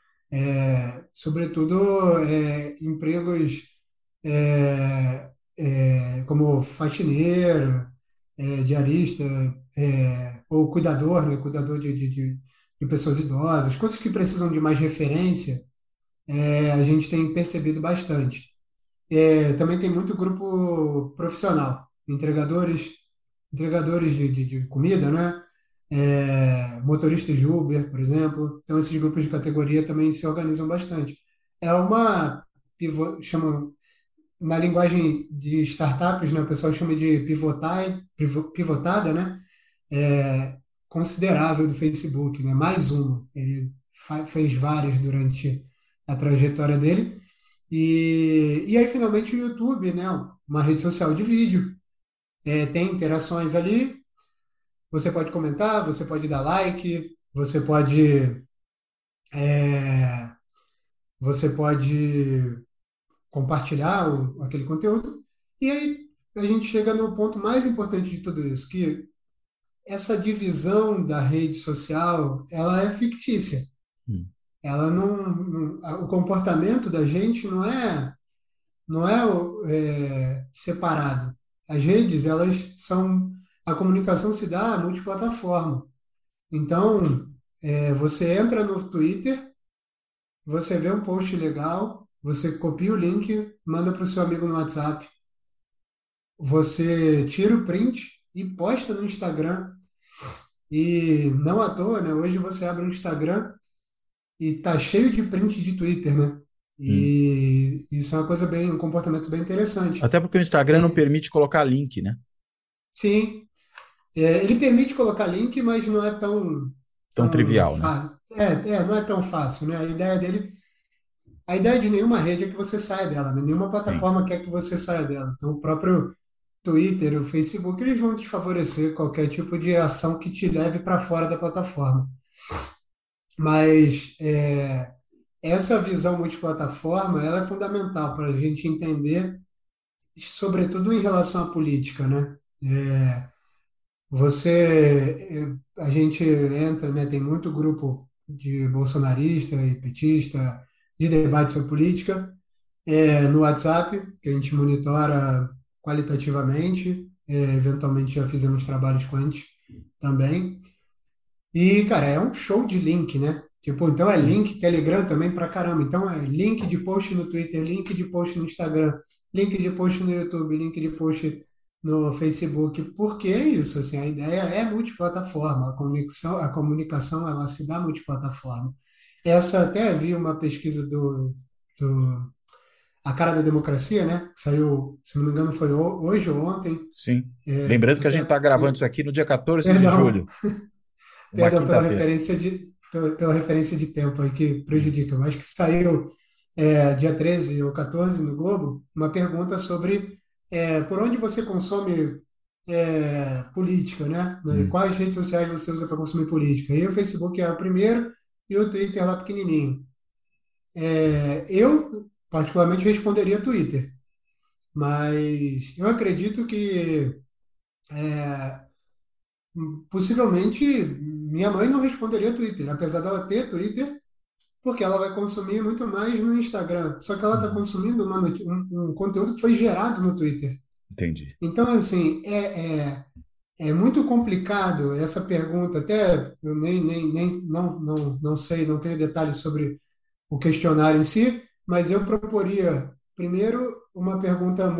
Sobretudo, empregos como faxineiro, diarista, ou cuidador, né? Cuidador de pessoas idosas, coisas que precisam de mais referência, a gente tem percebido bastante. Também tem muito grupo profissional, entregadores de comida, né? Motoristas de Uber, por exemplo. Então, esses grupos de categoria também se organizam bastante. É uma, chamam, na linguagem de startups, né, o pessoal chama de pivotada, né? Considerável do Facebook, né? Mais uma. Ele fez várias durante a trajetória dele. E aí, finalmente, o YouTube, né? Uma rede social de vídeo. Tem interações ali. Você pode comentar, você pode dar like, é, você pode compartilhar aquele conteúdo. E aí a gente chega no ponto mais importante de tudo isso, que essa divisão da rede social, ela é fictícia. Hum. Ela o comportamento da gente não é separado. As redes, elas são, a comunicação se dá multiplataforma. Então, você entra no Twitter, você vê um post legal, você copia o link, manda para o seu amigo no WhatsApp, você tira o print e posta no Instagram. E não à toa, né? Hoje você abre o Instagram e tá cheio de print de Twitter, né? Hum. E isso é uma coisa bem, um comportamento bem interessante. Até porque o Instagram não É, permite colocar link, né? sim, ele permite colocar link, mas não é Tão tão trivial, né? fácil. Não é tão fácil, né? A ideia de nenhuma rede é que você saia dela, né? Nenhuma Sim. plataforma quer que você saia dela. Então, o próprio Twitter, o Facebook, eles vão te favorecer qualquer tipo de ação que te leve para fora da plataforma. Mas essa visão multiplataforma, ela é fundamental para a gente entender, sobretudo em relação à política, né? A gente entra, né? Tem muito grupo de bolsonarista e petista de debate sobre política no WhatsApp, que a gente monitora qualitativamente, eventualmente já fizemos trabalhos quanti também. E, cara, é um show de link, né? Tipo, então é Hum. link, Telegram também pra caramba. Então é link de post no Twitter, link de post no Instagram, link de post no YouTube, link de post no Facebook. Por que isso? Assim, a ideia é multiplataforma. A comunicação ela se dá multiplataforma. Essa até vi uma pesquisa do A Cara da Democracia, né? Que saiu, se não me engano, foi hoje ou ontem. Sim. Lembrando que a gente está Até, gravando isso aqui no dia 14 de perdão, julho, uma Perdão quinta-feira. pela referência de tempo aí que Isso. prejudica, mas que saiu dia 13 ou 14 no Globo, uma pergunta sobre por onde você consome política, né? Hum. Quais redes sociais você usa para consumir política? E o Facebook é o primeiro e o Twitter lá pequenininho. Eu, particularmente, responderia Twitter, mas eu acredito que possivelmente minha mãe não responderia Twitter, apesar dela ter Twitter, porque ela vai consumir muito mais no Instagram. Só que ela está Uhum. consumindo um conteúdo que foi gerado no Twitter. Entendi. Então, assim, é muito complicado essa pergunta. Até eu nem não sei, não tenho detalhes sobre o questionário em si, mas eu proporia, primeiro, uma pergunta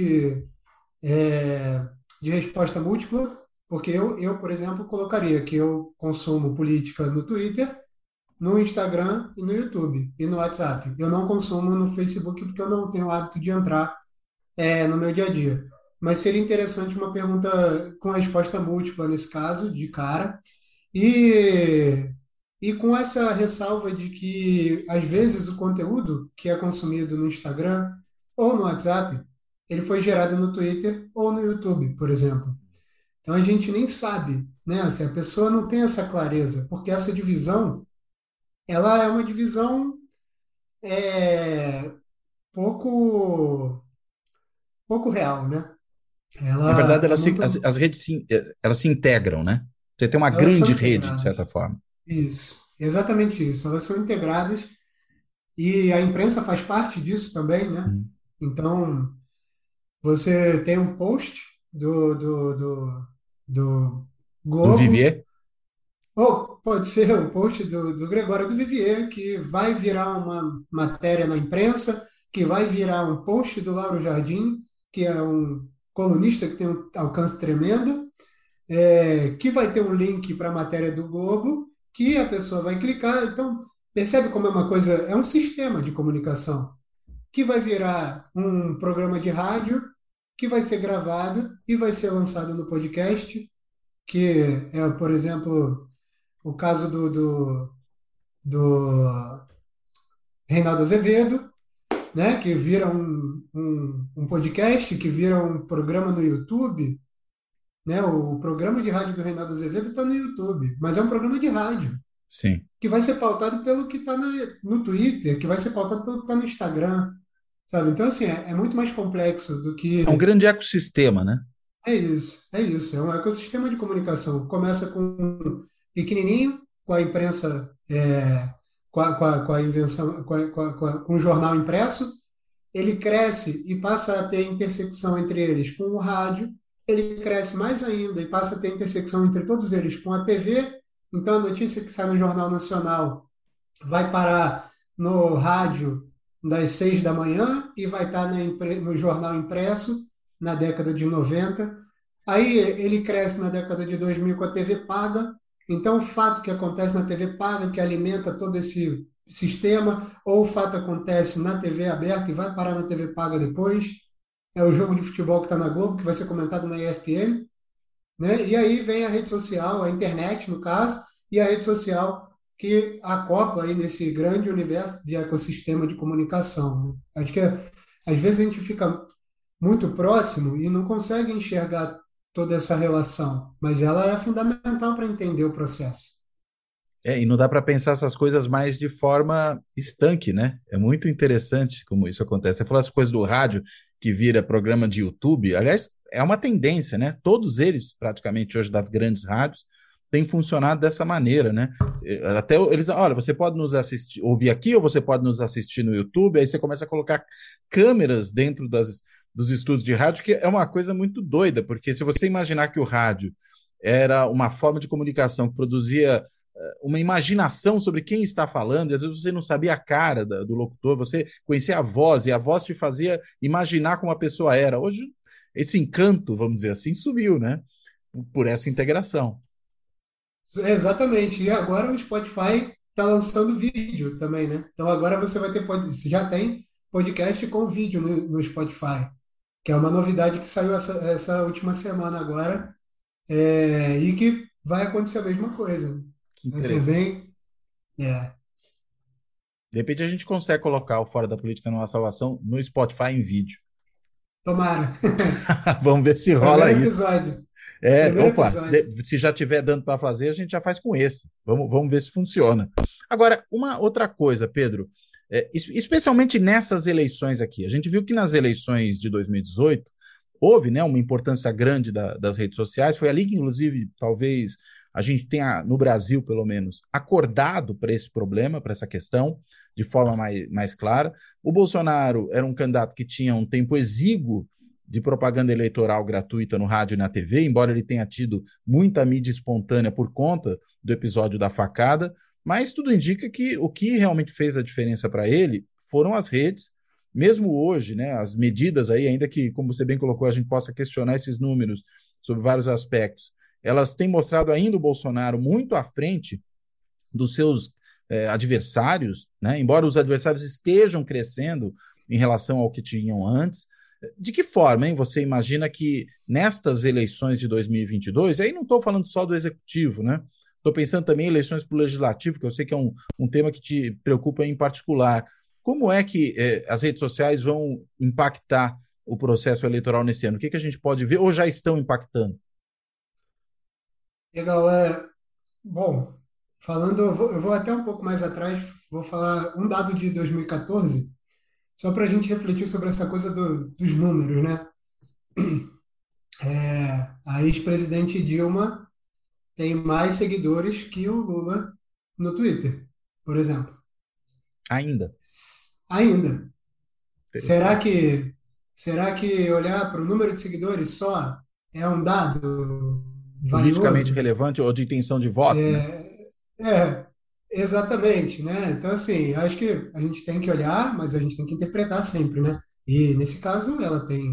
é, de resposta múltipla, porque por exemplo, colocaria que eu consumo política no Twitter, no Instagram e no YouTube e no WhatsApp. Eu não consumo no Facebook porque eu não tenho o hábito de entrar no meu dia a dia. Mas seria interessante uma pergunta com resposta múltipla nesse caso, de cara. E, e com essa ressalva de que, às vezes, o conteúdo que é consumido no Instagram ou no WhatsApp, ele foi gerado no Twitter ou no YouTube, por exemplo. Então a gente nem sabe, né? Assim, a pessoa não tem essa clareza, porque essa divisão, ela é uma divisão é, pouco, pouco real, né? Na verdade, Ela é muito, as redes elas se integram, né? Você tem uma elas grande são rede, de integradas. certa forma. Isso, exatamente isso. Elas são integradas e a imprensa faz parte disso também, né? Uhum. Então, você tem um post do Do Globo, Vivier? ou pode ser um post do Gregório do Vivier, que vai virar uma matéria na imprensa, que vai virar um post do Lauro Jardim, que é um colunista que tem um alcance tremendo, que vai ter um link para a matéria do Globo, que a pessoa vai clicar. Então, percebe como é uma coisa, é um sistema de comunicação, que vai virar um programa de rádio, que vai ser gravado e vai ser lançado no podcast, que é, por exemplo, o caso do Reinaldo Azevedo, né, que vira um podcast, que vira um programa no YouTube, né? O programa de rádio do Reinaldo Azevedo está no YouTube, mas é um programa de rádio Sim. que vai ser pautado pelo que está no Twitter, que vai ser pautado pelo que está no Instagram, sabe? Então, assim, é muito mais complexo do É um que grande ecossistema, né? é isso, é um ecossistema de comunicação. Começa com pequenininho, com a imprensa, com a invenção, com o jornal impresso, ele cresce e passa a ter intersecção entre eles com o rádio, ele cresce mais ainda e passa a ter intersecção entre todos eles com a TV. Então, a notícia que sai no Jornal Nacional vai parar no rádio das 6 da manhã e vai estar no jornal impresso na década de 90. Aí ele cresce na década de 2000 com a TV paga. Então, o fato que acontece na TV paga, que alimenta todo esse sistema, ou o fato acontece na TV aberta e vai parar na TV paga depois, é o jogo de futebol que está na Globo, que vai ser comentado na ESPN, né? E aí vem a rede social, a internet, no caso, e a rede social que acopla aí nesse grande universo de ecossistema de comunicação, né? Acho que às vezes a gente fica muito próximo e não consegue enxergar toda essa relação, mas ela é fundamental para entender o processo. E não dá para pensar essas coisas mais de forma estanque, né? É muito interessante como isso acontece. Você falou as coisas do rádio que vira programa de YouTube. Aliás, é uma tendência, né? Todos eles, praticamente hoje, das grandes rádios, têm funcionado dessa maneira, né? Até eles, olha, você pode nos assistir, ouvir aqui, ou você pode nos assistir no YouTube. Aí você começa a colocar câmeras dentro dos estúdios de rádio, que é uma coisa muito doida, porque se você imaginar que o rádio era uma forma de comunicação que produzia uma imaginação sobre quem está falando, e às vezes você não sabia a cara do locutor, você conhecia a voz, e a voz te fazia imaginar como a pessoa era. Hoje, esse encanto, vamos dizer assim, sumiu, né? Por essa integração. Exatamente. E agora o Spotify está lançando vídeo também, né? Então agora você vai ter, você já tem podcast com vídeo no Spotify, que é uma novidade que saiu essa última semana agora, e que vai acontecer a mesma coisa. Que Assim, interessante. bem, é, De repente a gente consegue colocar o Fora da Política Não Há Salvação no Spotify em vídeo. tomara. Vamos ver se rola Primeiro isso. episódio. Primeiro Opa, episódio. se já tiver dando para fazer, a gente já faz com esse. Vamos ver se funciona. Agora, uma outra coisa, Pedro, especialmente nessas eleições aqui, a gente viu que nas eleições de 2018 houve, né, uma importância grande das redes sociais. Foi ali que, inclusive, talvez a gente tenha, no Brasil, pelo menos, acordado para esse problema, para essa questão, de forma mais clara. O Bolsonaro era um candidato que tinha um tempo exíguo de propaganda eleitoral gratuita no rádio e na TV, embora ele tenha tido muita mídia espontânea por conta do episódio da facada, mas tudo indica que o que realmente fez a diferença para ele foram as redes mesmo hoje, né, as medidas aí, ainda que, como você bem colocou, a gente possa questionar esses números sobre vários aspectos, elas têm mostrado ainda o Bolsonaro muito à frente dos seus adversários, né? Embora os adversários estejam crescendo em relação ao que tinham antes. De que forma, hein, você imagina que nestas eleições de 2022, aí não estou falando só do executivo, né? Estou pensando também em eleições para o legislativo, que eu sei que é um tema que te preocupa em particular. Como é que as redes sociais vão impactar o processo eleitoral nesse ano? O que a gente pode ver ou já estão impactando? Legal, bom, falando, eu vou até um pouco mais atrás, vou falar um dado de 2014, só para a gente refletir sobre essa coisa dos números, né? A ex-presidente Dilma tem mais seguidores que o Lula no Twitter, por exemplo. Ainda. Ainda. Será Interessante. que, será que olhar para o número de seguidores só é um dado Politicamente valioso? relevante ou de intenção de voto, né? É, exatamente, né? Então, assim, acho que a gente tem que olhar, mas a gente tem que interpretar sempre, né? E, nesse caso, ela tem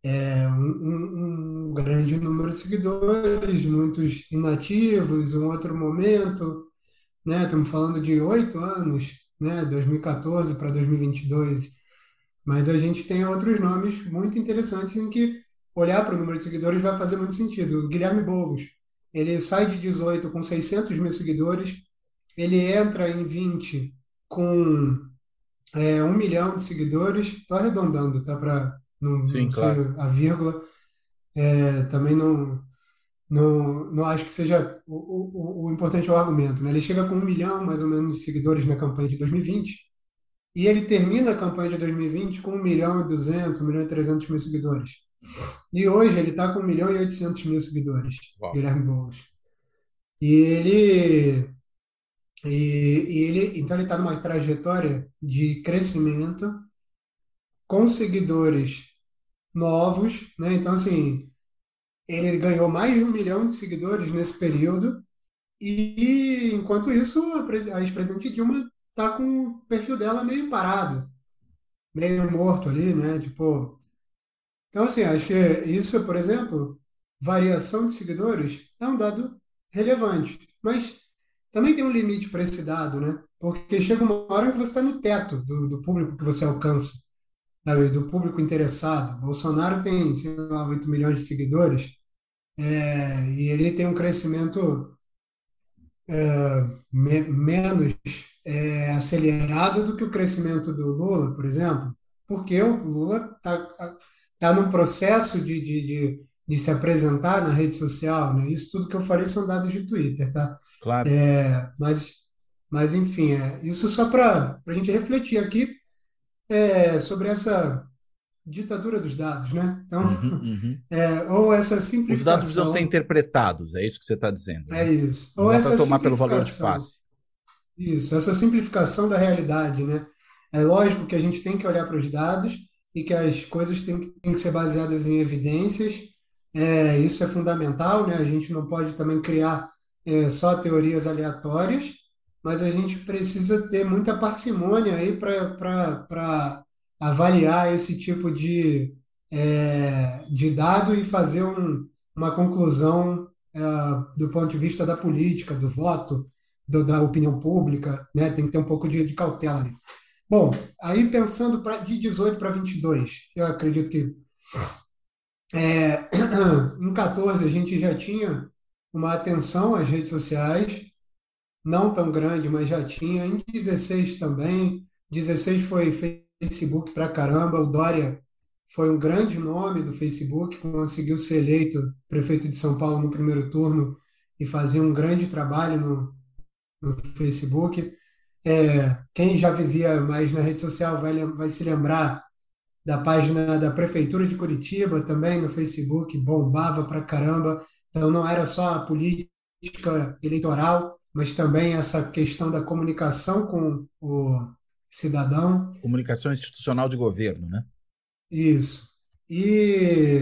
um grande número de seguidores, muitos inativos, um outro momento, né? Estamos falando de 8 anos, né? 2014 para 2022, mas a gente tem outros nomes muito interessantes em que olhar para o número de seguidores vai fazer muito sentido. O Guilherme Boulos, ele sai de 18 com 600 mil seguidores, ele entra em 20 com 1 milhão de seguidores. Estou arredondando, tá? Para Sim, não ser claro. a vírgula. Também não acho que seja o importante é o argumento, né? Ele chega com 1 milhão, mais ou menos, de seguidores na campanha de 2020 e ele termina a campanha de 2020 com 1 milhão e 200, 1 milhão e 300 mil seguidores. E hoje ele está com 1 milhão e 800 mil seguidores, Uau. Guilherme Boulos. E ele então ele está numa trajetória de crescimento com seguidores novos, né? Então, assim, ele ganhou mais de 1 milhão de seguidores nesse período e, enquanto isso, a ex-presidente Dilma está com o perfil dela meio parado, meio morto ali, né? Tipo, então, assim, acho que isso, por exemplo, variação de seguidores é um dado relevante, mas também tem um limite para esse dado, né? Porque chega uma hora que você está no teto do público que você alcança, sabe? Do público interessado. Bolsonaro tem, sei lá, 8 milhões de seguidores, e ele tem um crescimento menos acelerado do que o crescimento do Lula, por exemplo, porque o Lula tá num processo de se apresentar na rede social, né? Isso tudo que eu falei são dados de Twitter, tá? Claro. Mas enfim, isso só para a gente refletir aqui sobre essa ditadura dos dados, né? Então, Uhum, uhum. ou essa Os dados precisam ser simplificação, interpretados, é isso que você está dizendo, né? é isso, Não ou dá para essa tomar pelo valor de simplificação. face. Isso, essa simplificação da realidade, né? É lógico que a gente tem que olhar para os dados e que as coisas têm que ser baseadas em evidências. Isso é fundamental, né? A gente não pode também criar só teorias aleatórias, mas a gente precisa ter muita parcimônia aí para avaliar esse tipo de dado e fazer uma conclusão do ponto de vista da política, do voto, da opinião pública, né? Tem que ter um pouco de cautela ali. Bom, aí pensando de 18 para 22, eu acredito que em 14 a gente já tinha uma atenção às redes sociais, não tão grande, mas já tinha. Em 16 também. 16 foi Facebook pra caramba. O Dória foi um grande nome do Facebook, conseguiu ser eleito prefeito de São Paulo no primeiro turno e fazia um grande trabalho no Facebook. Quem já vivia mais na rede social vai se lembrar da página da Prefeitura de Curitiba também no Facebook, bombava pra caramba. Então não era só a política eleitoral, mas também essa questão da comunicação com o cidadão. Comunicação institucional de governo, né? Isso. E,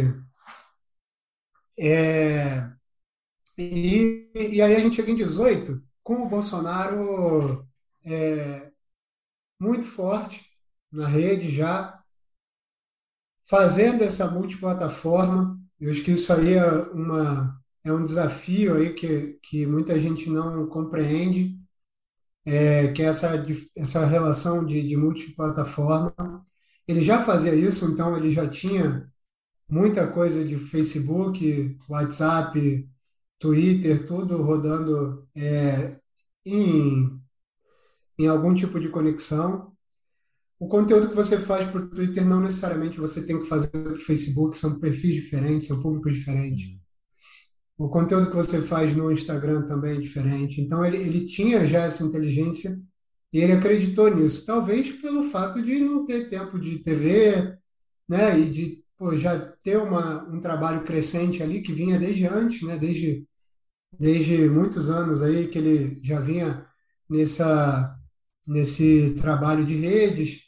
é, e aí a gente chega em 18 com o Bolsonaro muito forte na rede já. fazendo essa multiplataforma. Eu acho que isso aí é um desafio aí que muita gente não compreende, que é essa relação de multiplataforma. Ele já fazia isso, então ele já tinha muita coisa de Facebook, WhatsApp, Twitter, tudo rodando em, em algum tipo de conexão. O conteúdo que você faz para o Twitter não necessariamente você tem que fazer para o Facebook, são perfis diferentes, são públicos diferentes. Hum. O conteúdo que você faz no Instagram também é diferente. Então ele tinha já essa inteligência e ele acreditou nisso. Talvez pelo fato de não ter tempo de TV, né? E de pô, já ter um trabalho crescente ali que vinha desde antes, né? Desde muitos anos aí que ele já vinha nesse trabalho de redes,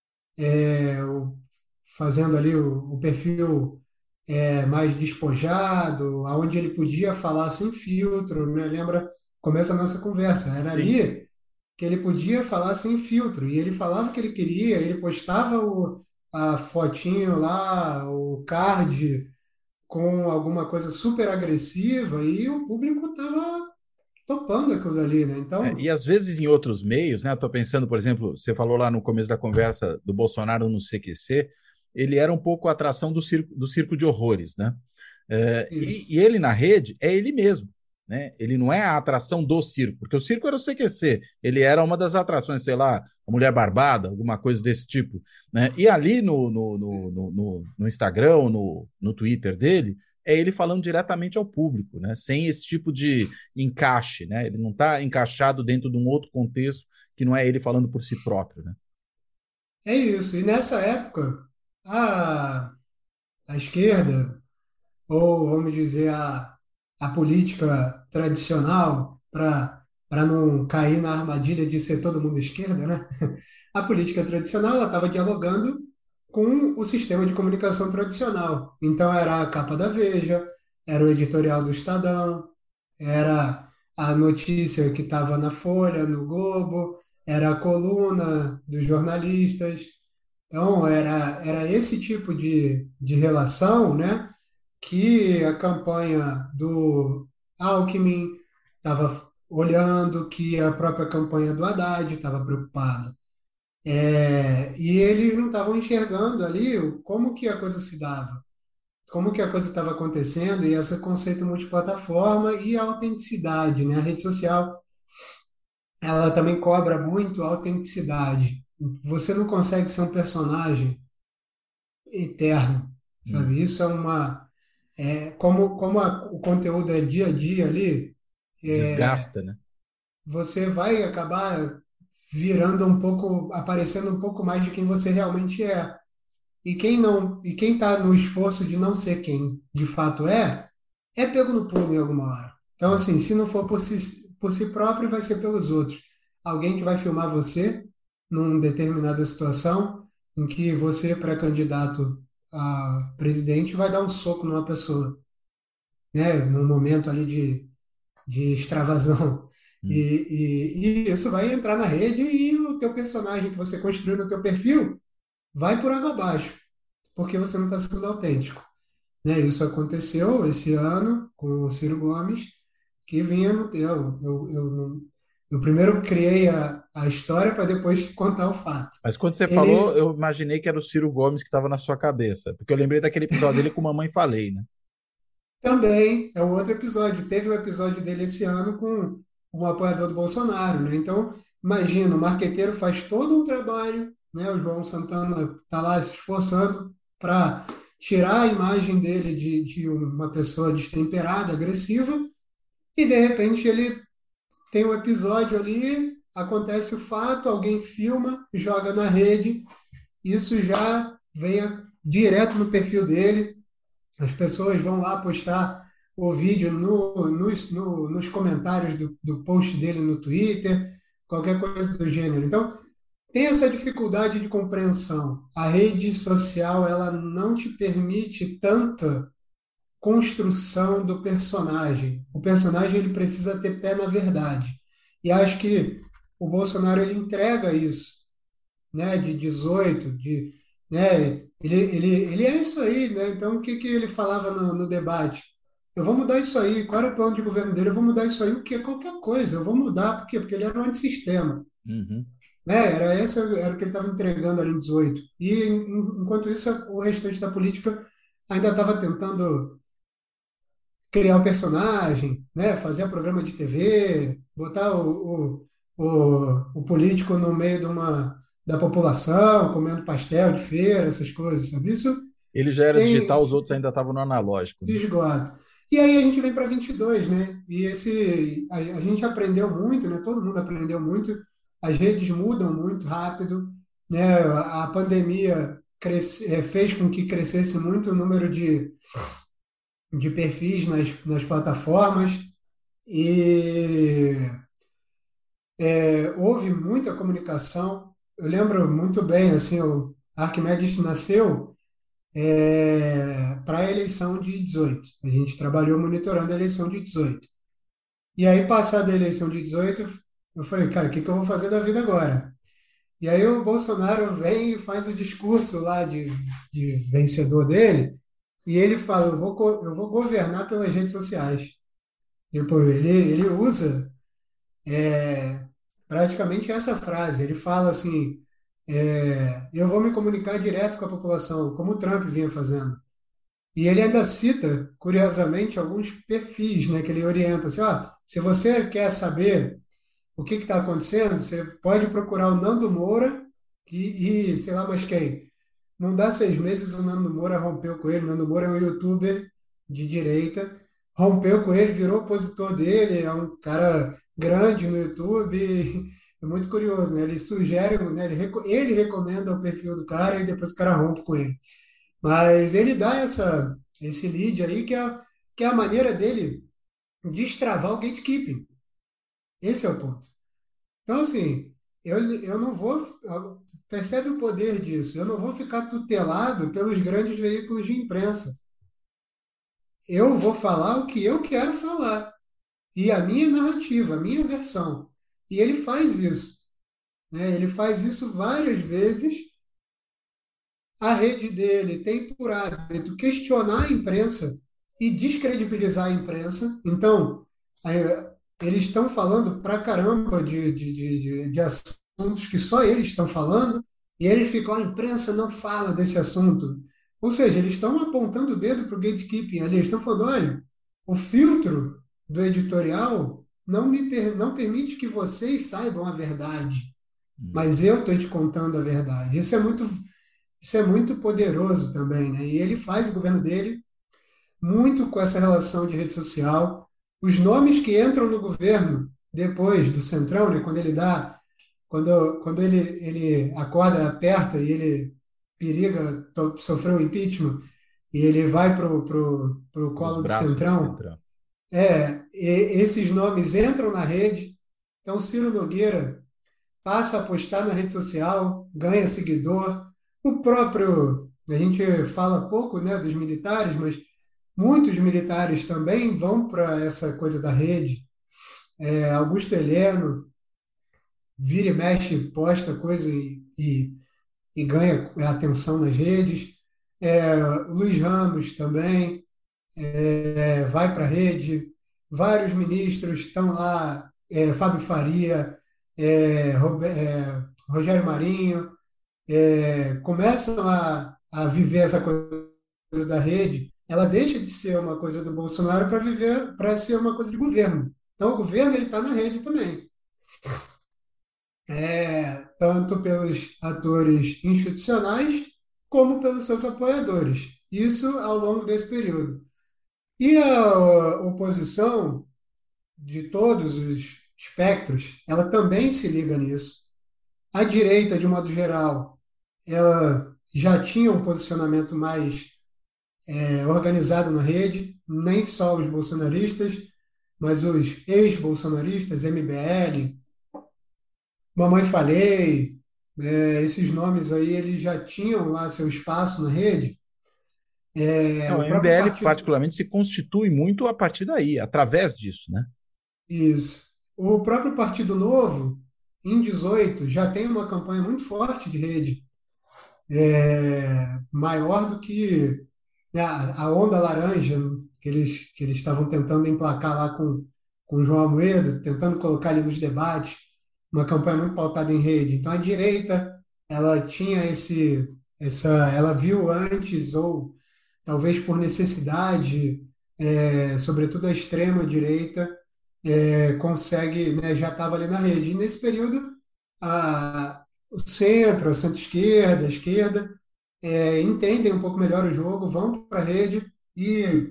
fazendo ali o perfil mais despojado, aonde ele podia falar sem filtro, né? Lembra? Começa a nossa conversa. Era Sim. ali que ele podia falar sem filtro. E ele falava o que ele queria, ele postava a fotinho lá, o card com alguma coisa super agressiva e o público estava topando aquilo ali, né? E Então, às vezes em outros meios, né? Estou pensando, por exemplo, você falou lá no começo da conversa do Bolsonaro no CQC, ele era um pouco a atração do circo de horrores, né? E isso. ele na rede é ele mesmo, né? Ele não é a atração do circo, porque o circo era o CQC, ele era uma das atrações, sei lá, a Mulher Barbada, alguma coisa desse tipo, né? E ali no Instagram, no Twitter dele, é ele falando diretamente ao público, né? Sem esse tipo de encaixe, né? Ele não está encaixado dentro de um outro contexto que não é ele falando por si próprio, né? É isso. E nessa época, a, a esquerda, ou vamos dizer a política tradicional, para não cair na armadilha de ser todo mundo esquerda, né? A política tradicional ela estava dialogando com o sistema de comunicação tradicional. Então era a capa da Veja, era o editorial do Estadão, era a notícia que estava na Folha, no Globo, era a coluna dos jornalistas. Então era esse tipo de relação, né, que a campanha do Alckmin estava olhando, que a própria campanha do Haddad estava preocupada. E eles não estavam enxergando ali como que a coisa se dava, como que a coisa estava acontecendo e esse conceito multiplataforma e a autenticidade, né? A rede social, ela também cobra muito a autenticidade. Você não consegue ser um personagem eterno, Hum. sabe? Isso como o conteúdo é dia a dia ali, Desgasta, né? você vai acabar virando um pouco, aparecendo um pouco mais de quem você realmente é. E quem está no esforço de não ser quem de fato é pego no pulo em alguma hora. Então, Hum. assim, se não for por si próprio, vai ser pelos outros. Alguém que vai filmar você numa determinada situação em que você, pré-candidato a presidente, vai dar um soco numa pessoa, né? Num momento ali de extravasão. Hum. E isso vai entrar na rede e o teu personagem que você construiu no teu perfil vai por água abaixo, porque você não está sendo autêntico, né? Isso aconteceu esse ano com o Ciro Gomes, que vinha no teu. Eu primeiro criei a história para depois contar o fato. Mas quando você falou, Ele eu imaginei que era o Ciro Gomes que estava na sua cabeça, porque eu lembrei daquele episódio dele com Mamãe Falei, né? também é um outro episódio. Teve um episódio dele esse ano com um apoiador do Bolsonaro, né? Então, imagina, o marqueteiro faz todo um trabalho, né? O João Santana está lá se esforçando para tirar a imagem dele de uma pessoa destemperada, agressiva, e de repente ele tem um episódio ali, acontece o fato, alguém filma, joga na rede, isso já vem direto no perfil dele, as pessoas vão lá postar o vídeo nos comentários do post dele no Twitter, qualquer coisa do gênero. Então, tem essa dificuldade de compreensão. A rede social, ela não te permite tanta construção do personagem. O personagem ele precisa ter pé na verdade. E acho que o Bolsonaro ele entrega isso, né, de 18, né? Ele é isso aí, né? Então, o que que ele falava no debate? Eu vou mudar isso aí. Qual era o plano de governo dele? Eu vou mudar isso aí, o quê? Qualquer coisa. Eu vou mudar. Por quê? Porque ele era um antissistema, Uhum. né? Era o que ele estava entregando ali em 18. E, enquanto isso, o restante da política ainda estava tentando criar o personagem, né? Fazer programa de TV, botar o político no meio da população, comendo pastel de feira, essas coisas, sabe? Isso Ele já era tem digital, os outros ainda estavam no analógico, né? se esgota. E aí a gente vem para 22, né? E a gente aprendeu muito, né? Todo mundo aprendeu muito. As redes mudam muito rápido, né? A pandemia fez com que crescesse muito o número de perfis nas plataformas e houve muita comunicação. Eu lembro muito bem, assim, o Arquimedes nasceu para a eleição de 18. A gente trabalhou monitorando a eleição de 18. E aí, passada a eleição de 18, eu falei, cara, o que que eu vou fazer da vida agora? E aí o Bolsonaro vem e faz o discurso lá de vencedor dele, e ele fala, eu vou governar pelas redes sociais. Tipo, ele usa praticamente essa frase. Ele fala assim, eu vou me comunicar direto com a população, como o Trump vinha fazendo. E ele ainda cita, curiosamente, alguns perfis, né, que ele orienta. Assim, ó, se você quer saber o que está acontecendo, você pode procurar o Nando Moura e sei lá mais quem. Não dá 6 meses, o Nando Moura rompeu com ele. O Nando Moura é um youtuber de direita, rompeu com ele, virou opositor dele, é um cara grande no YouTube. É muito curioso, né? Ele sugere, né? Ele recomenda o perfil do cara e depois o cara rompe com ele. Mas ele dá esse lead aí que é a maneira dele destravar o gatekeeping. Esse é o ponto. Então, assim, eu não vou. Percebe o poder disso? Eu não vou ficar tutelado pelos grandes veículos de imprensa. Eu vou falar o que eu quero falar. E a minha narrativa, a minha versão. E ele faz isso, né? Ele faz isso várias vezes. A rede dele tem por hábito questionar a imprensa e descredibilizar a imprensa. Então, eles estão falando pra caramba de assuntos que só eles estão falando, e eles ficam, a imprensa não fala desse assunto. Ou seja, eles estão apontando o dedo para o gatekeeping ali, eles estão falando, olha, o filtro do editorial não permite que vocês saibam a verdade, mas eu estou te contando a verdade. Isso é muito poderoso também, né? E ele faz o governo dele muito com essa relação de rede social. Os nomes que entram no governo depois do Centrão, né? Quando ele acorda, aperta e ele periga sofrer o impeachment e ele vai pro Para os colo do braços do Centrão, Centrão. esses nomes entram na rede. Então, Ciro Nogueira passa a postar na rede social, ganha seguidor. O próprio, a gente fala pouco, né, dos militares, mas muitos militares também vão para essa coisa da rede. Augusto Heleno vira e mexe, posta coisa e ganha atenção nas redes. Luiz Ramos também vai para a rede. Vários ministros estão lá, Fábio Faria, Rogério Marinho, começam a viver essa coisa da rede, ela deixa de ser uma coisa do Bolsonaro para ser uma coisa de governo. Então, o governo ele está na rede também, tanto pelos atores institucionais como pelos seus apoiadores. Isso ao longo desse período. E a oposição de todos os espectros, ela também se liga nisso. A direita, de modo geral, ela já tinha um posicionamento mais organizado na rede, nem só os bolsonaristas, mas os ex-bolsonaristas, MBL, Mamãe Falei, esses nomes aí, eles já tinham lá seu espaço na rede. Não, O o próprio MBL, partido, particularmente, se constitui muito a partir daí, através disso, né? isso. O próprio Partido Novo, em 18, já tem uma campanha muito forte de rede. maior do que, né, a onda laranja que eles estavam tentando emplacar lá com o João Amoedo, tentando colocar ele nos debates, uma campanha muito pautada em rede. Então, a direita, ela tinha ela viu antes, ou talvez por necessidade, sobretudo a extrema-direita, consegue, né, já estava ali na rede. E nesse período, o centro, a centro-esquerda, a esquerda, entendem um pouco melhor o jogo, vão para a rede e,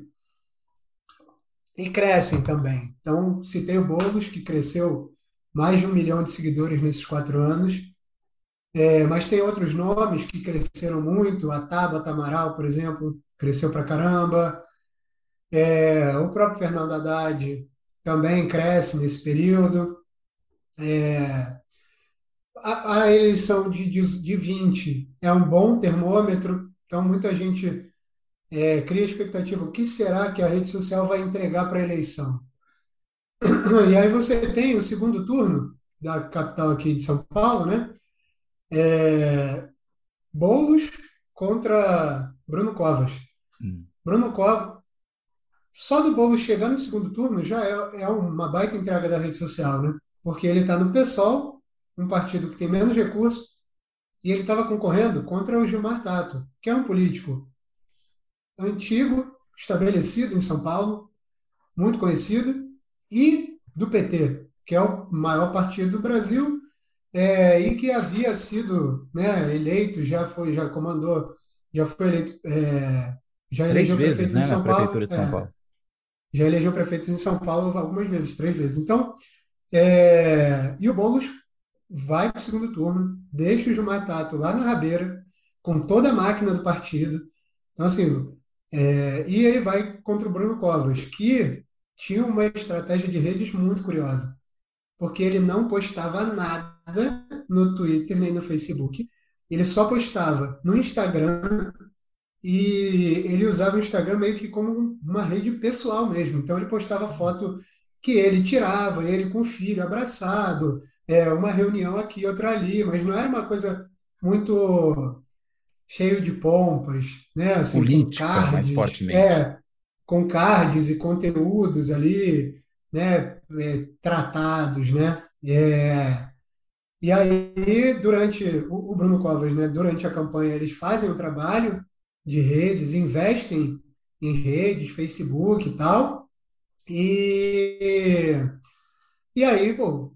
e crescem também. Então, citei o Boulos, que cresceu mais de 1 milhão de seguidores nesses 4 anos, mas tem outros nomes que cresceram muito, a Tabata Amaral, por exemplo, cresceu pra caramba, o próprio Fernando Haddad também cresce nesse período. A eleição de 20 é um bom termômetro, então muita gente cria expectativa, o que será que a rede social vai entregar para a eleição? E aí você tem o segundo turno da capital aqui de São Paulo, né? Boulos contra Bruno Covas. Hum. Bruno Covas, só do Boulos chegar no segundo turno já é uma baita entrega da rede social, né? Porque ele está no PSOL, um partido que tem menos recursos, e ele estava concorrendo contra o Gilmar Tato, que é um político antigo, estabelecido em São Paulo, muito conhecido, e do PT, que é o maior partido do Brasil, e que havia sido, né, eleito, já comandou, já foi eleito, já Três elegeu vezes, prefeitos em né, na São Prefeitura Paulo, de São Paulo. já elegeu prefeitos em São Paulo algumas vezes, 3 vezes. Então, e o Boulos vai para o segundo turno, deixa o Gilmar Tato lá na rabeira, com toda a máquina do partido. Então, assim, e ele vai contra o Bruno Covas, que tinha uma estratégia de redes muito curiosa, porque ele não postava nada no Twitter nem no Facebook, ele só postava no Instagram e ele usava o Instagram meio que como uma rede pessoal mesmo. Então ele postava foto que ele tirava, ele com o filho abraçado, uma reunião aqui, outra ali, mas não era uma coisa muito cheio de pompas, né? Assim, Política, mais fortemente. com cards e conteúdos ali, né? Tratados, né? E aí, durante o Bruno Covas, né? Durante a campanha, eles fazem o trabalho de redes, investem em redes, Facebook e tal, e, e aí, pô,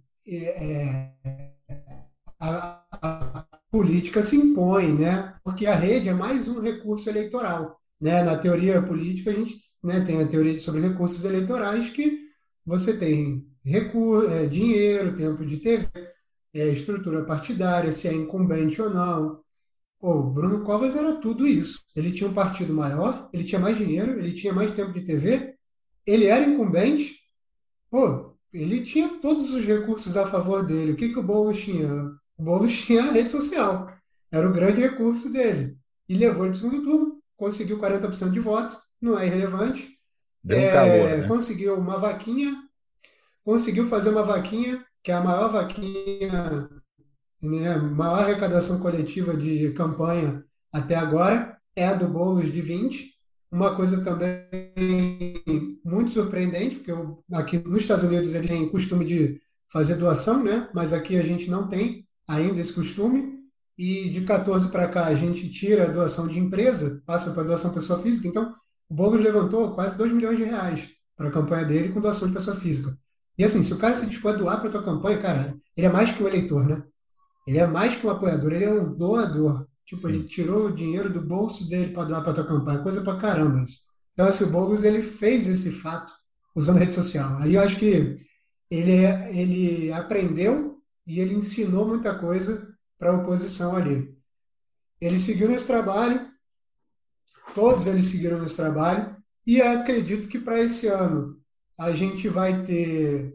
a política se impõe, né? Porque a rede é mais um recurso eleitoral, né? Na teoria política, a gente, né, tem a teoria sobre recursos eleitorais que você tem dinheiro, tempo de TV, estrutura partidária, se é incumbente ou não. Pô, o Bruno Covas era tudo isso. Ele tinha um partido maior, ele tinha mais dinheiro, ele tinha mais tempo de TV, ele era incumbente. Pô, ele tinha todos os recursos a favor dele. O que que o Boulos tinha? O Boulos tinha a rede social. Era o grande recurso dele. E levou ele para o segundo turno, conseguiu 40% de voto, não é irrelevante. Deu um calor, né? Conseguiu uma vaquinha, conseguiu fazer uma vaquinha, que é a maior vaquinha, né, maior arrecadação coletiva de campanha até agora, é a do Boulos de 20. Uma coisa também muito surpreendente, porque aqui nos Estados Unidos ele tem costume de fazer doação, né? Mas aqui a gente não tem ainda esse costume. E de 14 para cá a gente tira a doação de empresa, passa para doação pessoa física. Então, o Boulos levantou quase 2 milhões de reais para a campanha dele com doação de pessoa física. E assim, se o cara se dispõe a doar para a tua campanha, cara, ele é mais que um eleitor, né? Ele é mais que um apoiador, ele é um doador. Tipo, ele Sim. tirou o dinheiro do bolso dele para doar para tua campanha, coisa pra caramba isso. Então, assim, o Boulos, ele fez esse fato usando a rede social. Aí eu acho que ele aprendeu e ele ensinou muita coisa para a oposição ali. Ele seguiu nesse trabalho, todos eles seguiram nesse trabalho, e acredito que para esse ano a gente vai ter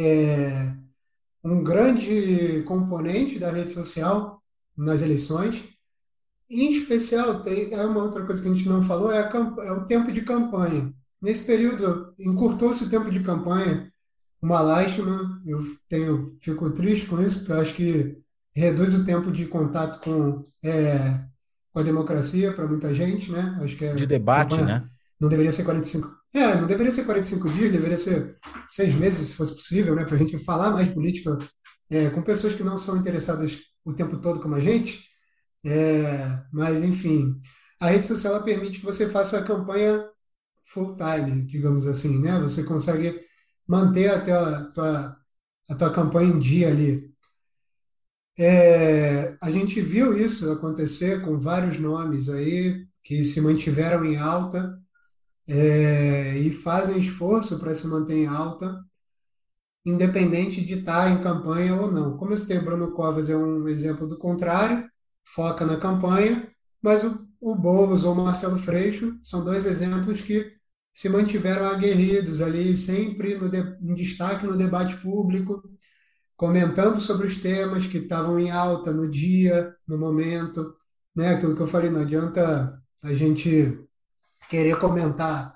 um grande componente da rede social nas eleições. Em especial, é uma outra coisa que a gente não falou, é o tempo de campanha. Nesse período, encurtou-se o tempo de campanha, uma lástima, fico triste com isso, porque eu acho que reduz o tempo de contato com com a democracia para muita gente, né? Acho que De a debate, campanha né? não deveria ser 45. Não deveria ser 45 dias, deveria ser 6 meses, se fosse possível, né? Para a gente falar mais política com pessoas que não são interessadas o tempo todo como a gente. Mas, enfim, a rede social ela permite que você faça a campanha full time, digamos assim, né? Você consegue manter a tua campanha em dia ali. A gente viu isso acontecer com vários nomes aí que se mantiveram em alta, e fazem esforço para se manter em alta, independente de estar em campanha ou não. Como eu citei, o Bruno Covas é um exemplo do contrário, foca na campanha, mas o Boulos ou o Marcelo Freixo são dois exemplos que se mantiveram aguerridos ali, sempre em destaque no debate público, comentando sobre os temas que estavam em alta no dia, no momento, né? Aquilo que eu falei, não adianta a gente querer comentar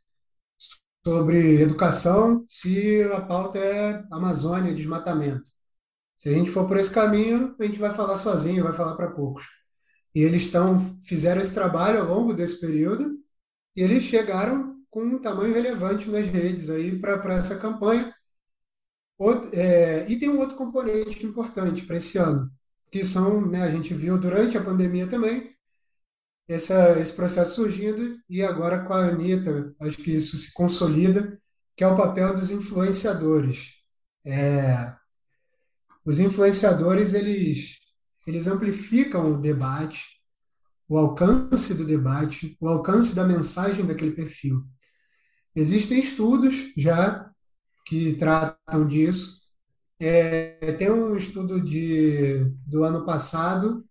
sobre educação se a pauta é Amazônia, desmatamento. Se a gente for por esse caminho, a gente vai falar sozinho, vai falar para poucos. E eles fizeram esse trabalho ao longo desse período e eles chegaram com um tamanho relevante nas redes aí para essa campanha. E tem um outro componente importante para esse ano, que são, né, a gente viu durante a pandemia também, esse processo surgindo, e agora com a Anitta, acho que isso se consolida, que é o papel dos influenciadores. É, os influenciadores, eles amplificam o debate, o alcance do debate, o alcance da mensagem daquele perfil. Existem estudos já que tratam disso. Tem um estudo do ano passado,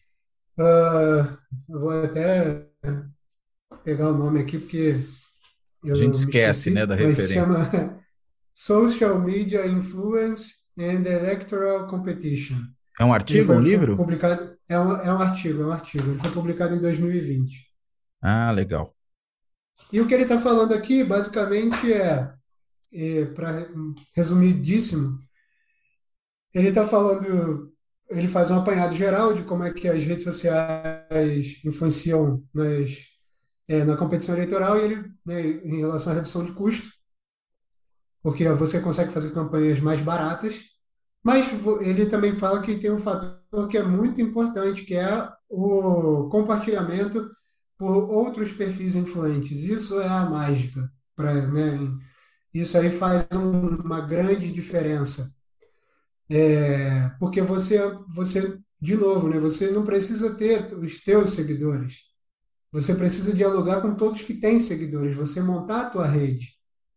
eu vou até pegar o nome aqui porque A gente eu me esquece, né, esqueci, da mas se referência. chama Social Media Influence and Electoral Competition. É um Ele artigo, um foi livro? publicado, é um artigo, ele foi publicado em 2020. Ah, legal. E o que ele está falando aqui, basicamente, para resumidíssimo, ele está falando, ele faz um apanhado geral de como é que as redes sociais influenciam na competição eleitoral e ele, né, em relação à redução de custo, porque você consegue fazer campanhas mais baratas, mas ele também fala que tem um fator que é muito importante, que é o compartilhamento por outros perfis influentes. Isso é a mágica, né? Isso aí faz uma grande diferença. Porque de novo, né? Você não precisa ter os teus seguidores. Você precisa dialogar com todos que têm seguidores. Você montar a tua rede.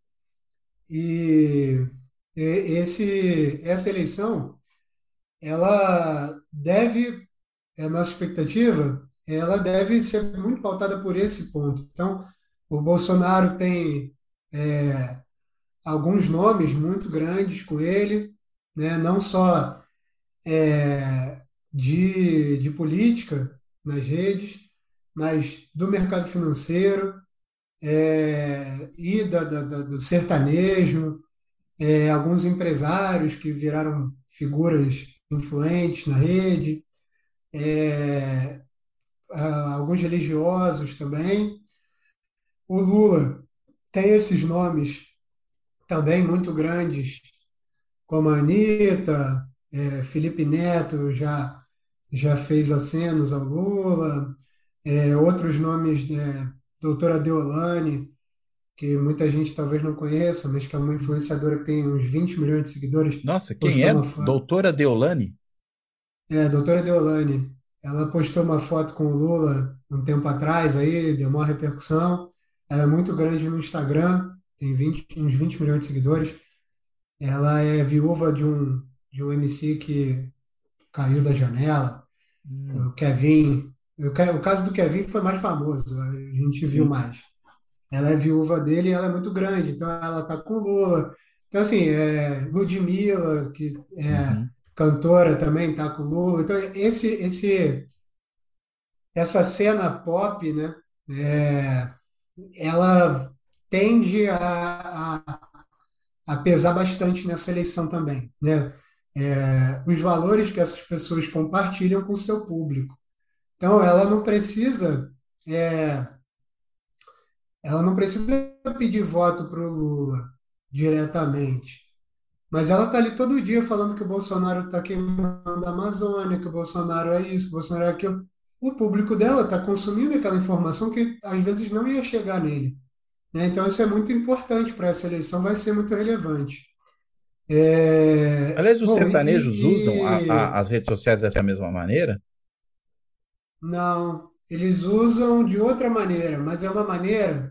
E essa eleição, ela deve, é a nossa expectativa, ela deve ser muito pautada por esse ponto. Então, o Bolsonaro tem alguns nomes muito grandes com ele, né? Não só de política nas redes, mas do mercado financeiro, e do sertanejo, alguns empresários que viraram figuras influentes na rede, é, alguns religiosos também. O Lula tem esses nomes também muito grandes, como a Anitta, Felipe Neto já fez acenos ao Lula, outros nomes, doutora Deolane, que muita gente talvez não conheça, mas que é uma influenciadora que tem uns 20 milhões de seguidores, Nossa, quem postou é? uma foto. Doutora Deolane? Doutora Deolane, ela postou uma foto com o Lula um tempo atrás, aí deu uma repercussão. Ela é muito grande no Instagram, tem uns 20 milhões de seguidores. Ela é viúva de um MC que caiu da janela, Hum, o Kevin. O caso do Kevin foi mais famoso, a gente viu sim. mais. Ela é viúva dele e ela é muito grande, então ela tá com o Lula. Então, assim, Ludmilla, que é Uhum. cantora também, tá com o Lula. Então, essa cena pop, né, é, ela tende a pesar bastante nessa eleição também, né? Os valores que essas pessoas compartilham com o seu público. Então, é, ela não precisa pedir voto para o Lula diretamente, mas ela está ali todo dia falando que o Bolsonaro está queimando a Amazônia, que o Bolsonaro é isso, o Bolsonaro é aquilo. O público dela está consumindo aquela informação que às vezes não ia chegar nele, né? Então, isso é muito importante para essa eleição, vai ser muito relevante. Aliás, os Bom, sertanejos usam as redes sociais dessa mesma maneira? não, eles usam de outra maneira, mas é uma maneira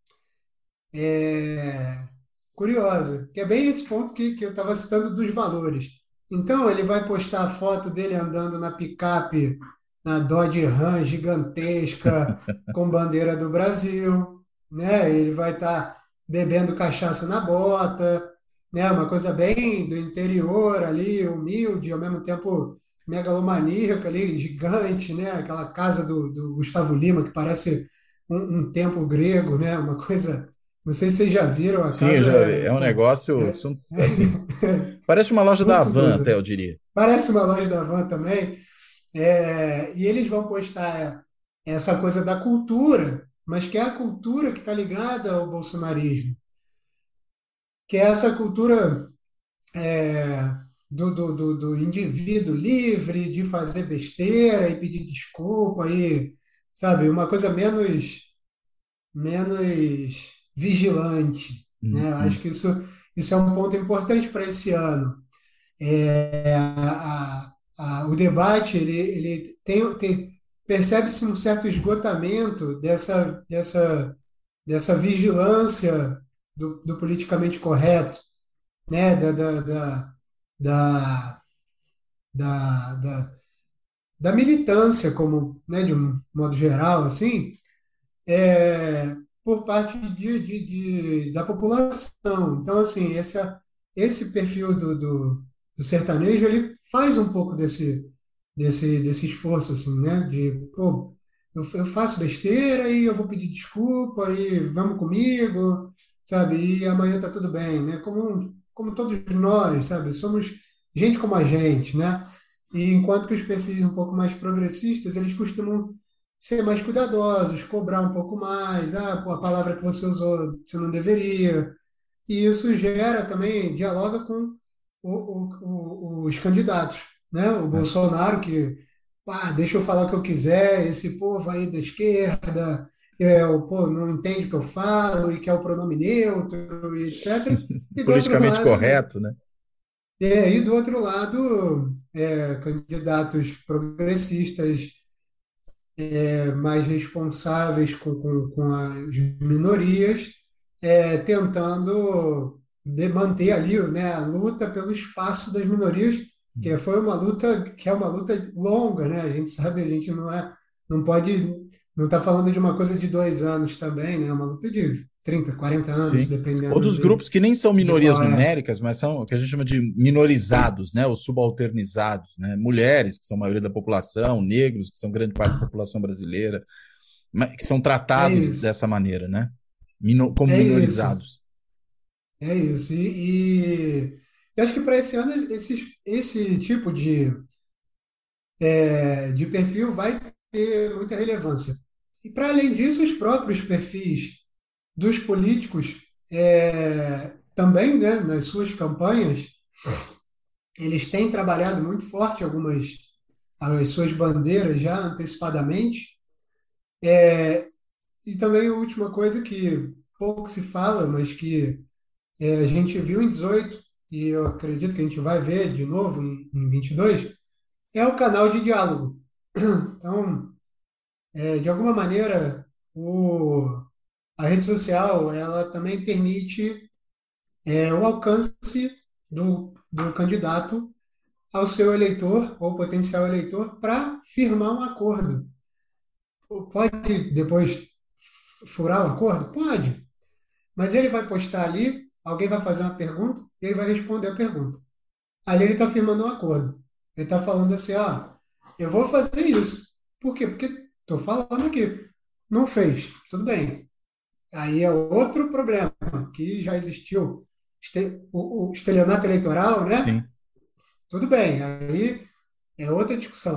é, curiosa, que é bem esse ponto que eu estava citando dos valores. Então, ele vai postar a foto dele andando na picape, na Dodge Ram gigantesca, com bandeira do Brasil, né? Ele vai estar bebendo cachaça na bota, né? Uma coisa bem do interior ali, humilde, ao mesmo tempo megalomaníaca ali, gigante, né? Aquela casa do Gustavo Lima, que parece um templo grego, né? Uma coisa, não sei se vocês já viram, a Sim, eu casa já, é um pô, negócio, assim, parece uma loja muito da Havan, suntuosa. até eu diria. Parece uma loja da Van também. E eles vão postar essa coisa da cultura, mas que é a cultura que está ligada ao bolsonarismo, que é essa cultura do indivíduo livre de fazer besteira e pedir desculpa e, sabe, uma coisa menos vigilante, né? Eu acho Uhum. que isso é um ponto importante para esse ano. O debate ele percebe-se um certo esgotamento dessa vigilância do politicamente correto, né? Da, da, da, da militância como, né, de um modo geral, assim, por parte da população. Então, assim, esse perfil do sertanejo, ele faz um pouco desse esforço, assim, né? De, pô, eu faço besteira e eu vou pedir desculpa e vamos comigo, sabe? E amanhã tá tudo bem, né? Como todos nós, sabe? Somos gente como a gente, né? E enquanto que os perfis um pouco mais progressistas, eles costumam ser mais cuidadosos, cobrar um pouco mais, pô, a palavra que você usou, você não deveria. E isso gera também, dialoga com os candidatos, né? O É. Bolsonaro, que, deixa eu falar o que eu quiser, esse povo aí da esquerda, pô, não entende o que eu falo e quer o pronome neutro, e etc. E do outro Politicamente lado, correto, né? candidatos progressistas mais responsáveis com as minorias, tentando manter ali, né, a luta pelo espaço das minorias, que foi uma luta que é uma luta longa, né? A gente sabe, a gente não pode, não está falando de uma coisa de 2 anos também, né? É uma luta de 30, 40 anos, Sim. Ou dependendo dos grupos que nem são de minorias qual é. numéricas, mas são o que a gente chama de minorizados, né? Os subalternizados, né? Mulheres, que são a maioria da população, negros, que são grande parte da população brasileira, que são É tratados isso, dessa maneira, né? Como é isso, minorizados. é isso. Eu acho que para esse ano esse tipo de perfil vai ter muita relevância. E, para além disso, os próprios perfis dos políticos também, né, nas suas campanhas, eles têm trabalhado muito forte as suas bandeiras já antecipadamente. E também a última coisa que pouco se fala, mas que a gente viu em 18 e eu acredito que a gente vai ver de novo em 22, é o canal de diálogo. Então, de alguma maneira, a rede social ela também permite o alcance do candidato ao seu eleitor ou potencial eleitor para firmar um acordo. Pode depois furar o acordo? Pode, mas ele vai postar ali, alguém vai fazer uma pergunta e ele vai responder a pergunta. Ali ele está firmando um acordo. Ele está falando assim, eu vou fazer isso. Por quê? Porque estou falando aqui. Não fez. Tudo bem. Aí é outro problema que já existiu. O estelionato eleitoral, né? Sim. Tudo bem. Aí é outra discussão.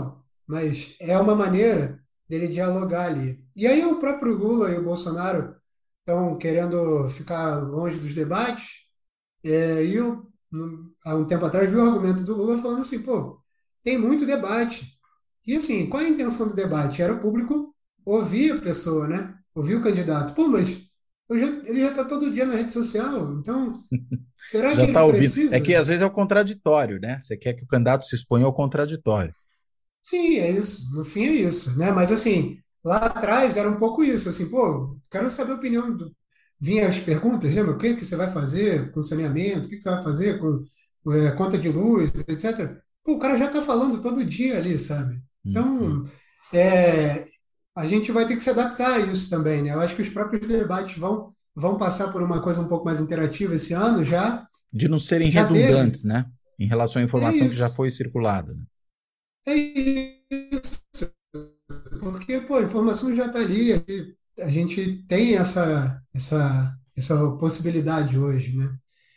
mas é uma maneira dele dialogar ali. E aí o próprio Lula e o Bolsonaro estão querendo ficar longe dos debates, e eu, há um tempo atrás, vi o argumento do Lula falando assim, pô, tem muito debate. E assim, qual é a intenção do debate? Era o público ouvir a pessoa, né? Ouvir o candidato. Pô, mas ele já está todo dia na rede social, então será Já que está ele ouvindo. É precisa? que às vezes é o contraditório, né? Você quer que o candidato se exponha ao contraditório. Sim, é isso. No fim é isso, né? Mas assim, lá atrás era um pouco isso, assim, pô, quero saber a opinião do... Vinha as perguntas, lembra? O que que você vai fazer com saneamento? O que que você vai fazer com conta de luz, etc. Pô, o cara já está falando todo dia ali, sabe? Uhum. Então, é, a gente vai ter que se adaptar a isso também, né? Eu acho que os próprios debates vão passar por uma coisa um pouco mais interativa esse ano, De não serem já teve. redundantes, né? Em relação à É informação que já isso. foi circulada, né? É isso. Porque, pô, a informação já está ali, a gente tem essa possibilidade hoje, né?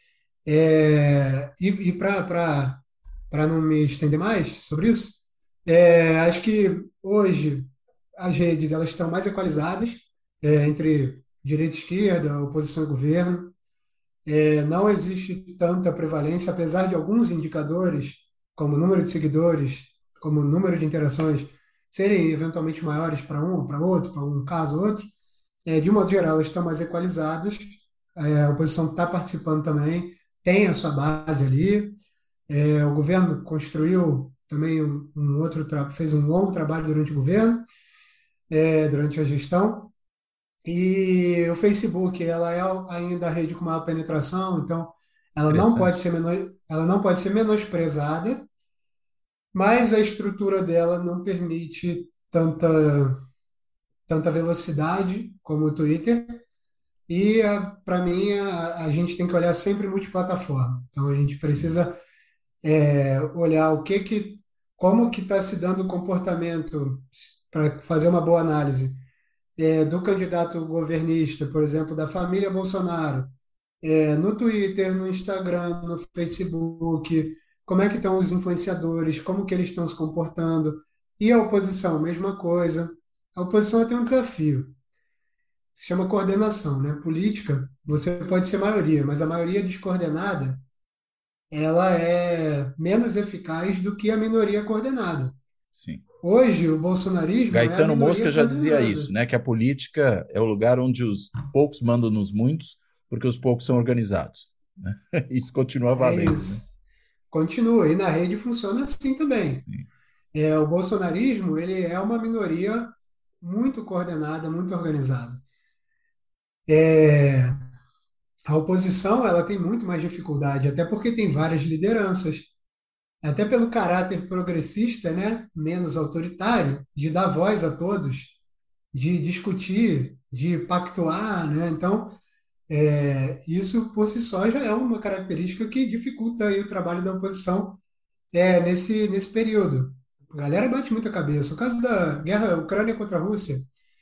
E para não me estender mais sobre isso, acho que hoje as redes elas estão mais equalizadas, entre direita e esquerda, oposição e governo. Não existe tanta prevalência, apesar de alguns indicadores, como número de seguidores, como número de interações, serem eventualmente maiores para um ou para outro, para um caso ou outro. De um modo geral, elas estão mais equalizadas. A oposição está participando também, tem a sua base ali. O governo construiu também fez um longo trabalho durante o governo, durante a gestão. E o Facebook, ela é ainda a rede com maior penetração, então Interessante. ela não pode ser menosprezada, mas a estrutura dela não permite tanta velocidade como o Twitter. E, para mim, a gente tem que olhar sempre multiplataforma. Então, a gente precisa olhar como que está se dando o comportamento para fazer uma boa análise do candidato governista, por exemplo, da família Bolsonaro, no Twitter, no Instagram, no Facebook, como é que estão os influenciadores, como que eles estão se comportando. E a oposição, mesma coisa. A oposição tem um desafio, se chama coordenação, né? Política, você pode ser maioria, mas a maioria descoordenada, ela é menos eficaz do que a minoria coordenada. Sim. Hoje, o bolsonarismo é a Gaetano minoria Mosca já dizia coordenada. isso, né? Que a política é o lugar onde os poucos mandam nos muitos, porque os poucos são organizados, né? Isso continua É valendo, né? isso. Continua. E na rede funciona assim também. Sim. O bolsonarismo, ele é uma minoria muito coordenada, muito organizada. A oposição, ela tem muito mais dificuldade, até porque tem várias lideranças, até pelo caráter progressista, né, menos autoritário, de dar voz a todos, de discutir, de pactuar, né? Então, isso por si só já é uma característica que dificulta aí o trabalho da oposição nesse período. A galera bate muita cabeça. O caso da guerra Ucrânia contra a Rússia,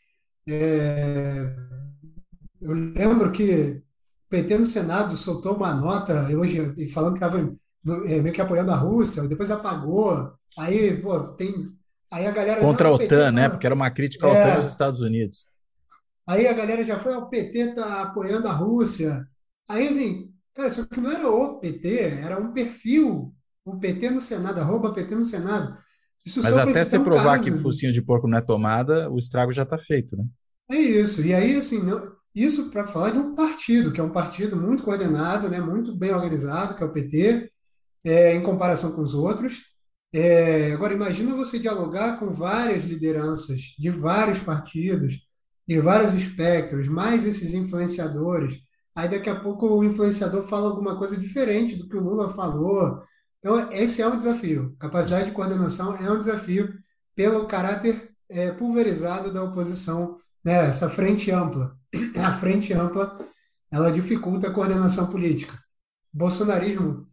eu lembro que o PT no Senado soltou uma nota elogiando, e falando que estava meio que apoiando a Rússia, depois apagou. Aí, pô, aí a galera já, Contra a o PT OTAN, né? Porque tá. era uma crítica à OTAN e aos É, Estados Unidos. aí a galera já foi, o PT tá apoiando a Rússia. Aí, assim, cara, só que não era o PT, era um perfil, o PT no Senado, arroba PT no Senado. Isso Mas só para até você citar um provar que caso. focinho de porco não é tomada, o estrago já está feito, né? É isso. E aí, assim, isso para falar de um partido, que é um partido muito coordenado, né, muito bem organizado, que é o PT, em comparação com os outros. Agora, imagina você dialogar com várias lideranças de vários partidos, de vários espectros, mais esses influenciadores. Aí, daqui a pouco, o influenciador fala alguma coisa diferente do que o Lula falou. Então, esse é um desafio. Capacidade de coordenação é um desafio pelo caráter pulverizado da oposição, né? Essa frente ampla. A frente ampla, ela dificulta a coordenação política. O bolsonarismo,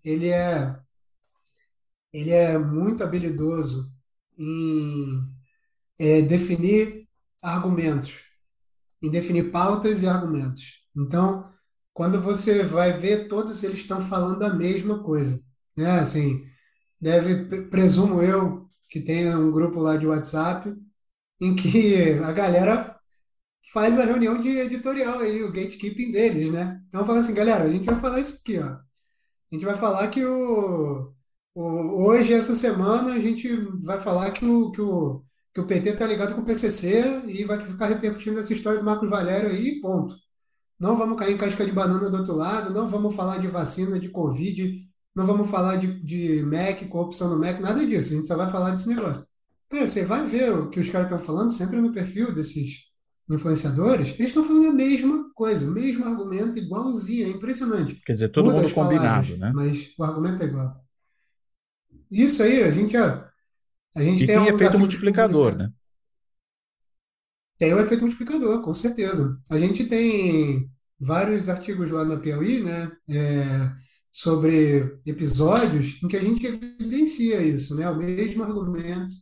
ele é muito habilidoso em definir argumentos, em definir pautas e argumentos. Então, quando você vai ver, todos eles estão falando a mesma coisa, né? Assim, presumo eu que tem um grupo lá de WhatsApp em que a galera faz a reunião de editorial aí, o gatekeeping deles, né? Então fala assim, galera, a gente vai falar isso aqui, ó. A gente vai falar que hoje, essa semana, a gente vai falar que o PT tá ligado com o PCC e vai ficar repercutindo essa história do Marcos Valério aí, ponto. Não vamos cair em casca de banana do outro lado, não vamos falar de vacina, de Covid, não vamos falar de MEC, corrupção no MEC, nada disso. A gente só vai falar desse negócio. Cara, você vai ver o que os caras estão falando, você entra no perfil desses influenciadores, eles estão falando a mesma coisa, o mesmo argumento, igualzinho, é impressionante. Quer dizer, todo Muda mundo as palavras, combinado, né? mas o argumento é igual. Isso aí, a gente E tem tem alguns efeito artigos multiplicador, publicados. né? Tem o efeito multiplicador, com certeza. A gente tem vários artigos lá na Piauí, né, sobre episódios em que a gente evidencia isso, né, o mesmo argumento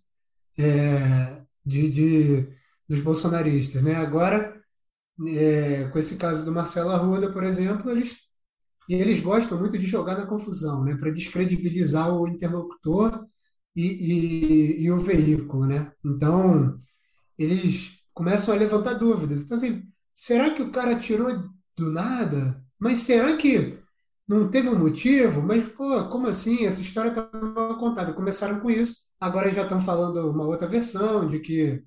dos bolsonaristas, né? Agora, com esse caso do Marcelo Arruda, por exemplo, eles gostam muito de jogar na confusão, né, para descredibilizar o interlocutor e o veículo, né? Então eles começam a levantar dúvidas. Então, assim, será que o cara tirou do nada? Mas será que não teve um motivo? Mas, pô, como assim? Essa história está mal contada. Começaram com isso, agora já estão falando uma outra versão, de que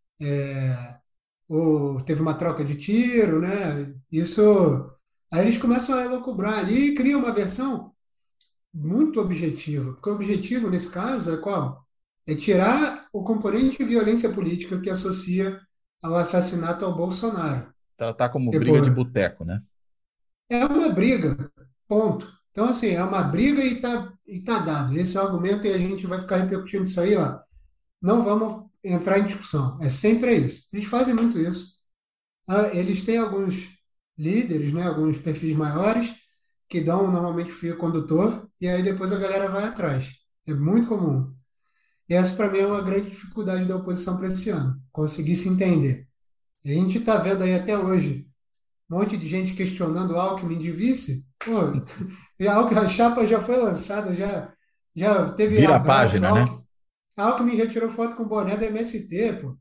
teve uma troca de tiro, né? Isso. Aí eles começam a elocubrar ali e criam uma versão muito objetiva, porque o objetivo, nesse caso, é qual? É tirar o componente de violência política que associa ao assassinato ao Bolsonaro. Tratar como Tipo, briga de boteco, né? é uma briga, ponto. Então, assim, é uma briga e tá dado. Esse é o argumento e a gente vai ficar repercutindo isso aí, ó. Não vamos entrar em discussão. É sempre isso. Eles fazem muito isso. Eles têm alguns líderes, né, alguns perfis maiores, que dão normalmente fio condutor, e aí depois a galera vai atrás. É muito comum. E essa, para mim, é uma grande dificuldade da oposição para esse ano, conseguir se entender. A gente está vendo aí até hoje um monte de gente questionando o Alckmin de vice. Pô, a chapa já foi lançada, já teve Vira a abraço. página, né? Alckmin já tirou foto com o boné da MST, pô.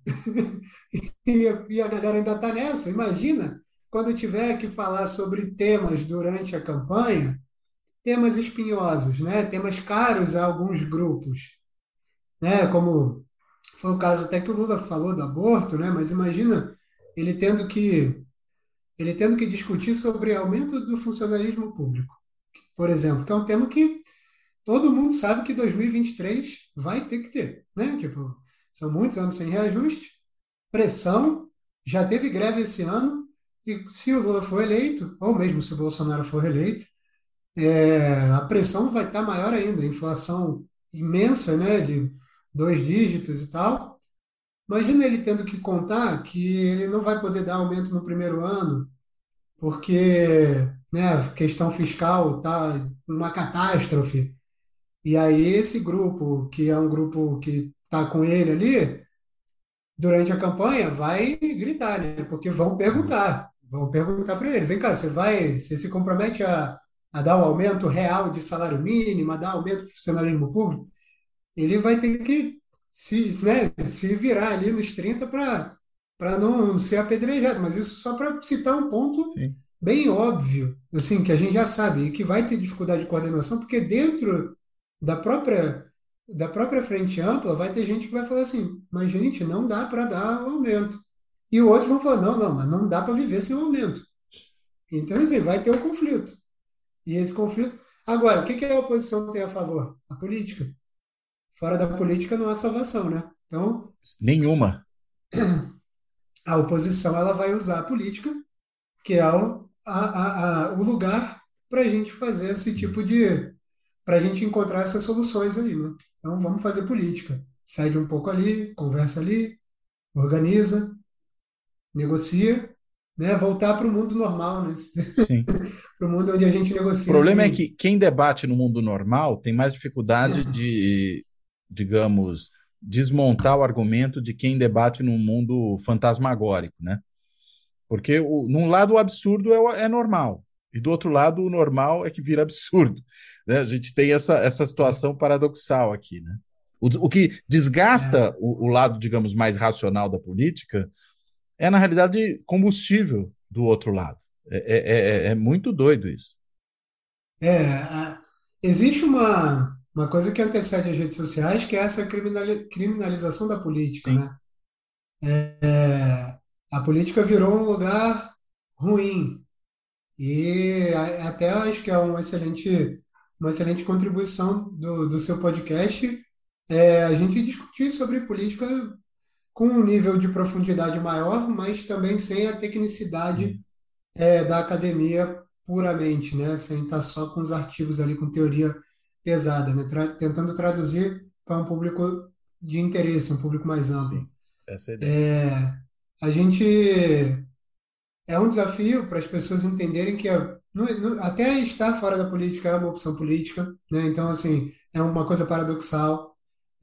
E a galera ainda está nessa. Imagina quando tiver que falar sobre temas durante a campanha, temas espinhosos, né? Temas caros a alguns grupos, né? Como foi o caso até que o Lula falou do aborto, né? Mas imagina ele tendo que ele tendo que discutir sobre aumento do funcionalismo público, por exemplo, que é um tema que todo mundo sabe que 2023 vai ter que ter, né? Tipo, são muitos anos sem reajuste, pressão, já teve greve esse ano, e se o Lula for eleito, ou mesmo se o Bolsonaro for eleito, a pressão vai estar maior ainda, a inflação imensa, né, de 2 dígitos e tal. Imagina ele tendo que contar que ele não vai poder dar aumento no primeiro ano, porque, né, a questão fiscal está uma catástrofe. E aí esse grupo, que é um grupo que está com ele ali, durante a campanha, vai gritar, né? Porque vão perguntar para ele, vem cá, você se compromete a dar um aumento real de salário mínimo, a dar aumento de funcionalismo público? Ele vai ter que se virar ali nos 30 para não ser apedrejado. Mas isso só para citar um ponto Sim. bem óbvio, assim, que a gente já sabe, e que vai ter dificuldade de coordenação, porque dentro da própria, da própria frente ampla vai ter gente que vai falar assim, mas gente, não dá para dar o aumento. E o outro vão falar, não, não, mas não dá para viver sem o aumento. Então, assim, vai ter um conflito. E esse conflito. Agora, o que a oposição tem a favor? A política. Fora da política não há salvação, né? Então, Nenhuma. a oposição ela vai usar a política, que é o lugar para a gente fazer esse tipo de. Para a gente encontrar essas soluções aí, né? Então, vamos fazer política. Cede um pouco ali, conversa ali, organiza, negocia, né? Voltar para o mundo normal, né? Sim. Para o mundo onde a gente O negocia problema é sem. que quem debate no mundo normal tem mais dificuldade de, digamos, desmontar o argumento de quem debate num mundo fantasmagórico, né? Porque num lado o absurdo é normal, e do outro lado o normal é que vira absurdo, né? A gente tem essa situação paradoxal aqui, né? O que É, desgasta o lado, digamos, mais racional da política é, na realidade, combustível do outro lado. É muito doido isso. existe uma coisa que antecede as redes sociais, que é essa criminalização da política, Sim, né? A política virou um lugar ruim. E até acho que é uma excelente contribuição do seu podcast, a gente discutir sobre política com um nível de profundidade maior, mas também sem a tecnicidade sim, da academia puramente, né? Sem estar só com os artigos ali com teoria pesada, né? Tentando traduzir para um público de interesse, um público mais amplo. sim. Essa é a ideia. A gente é um desafio para as pessoas entenderem que até estar fora da política é uma opção política, né? Então, assim, é uma coisa paradoxal.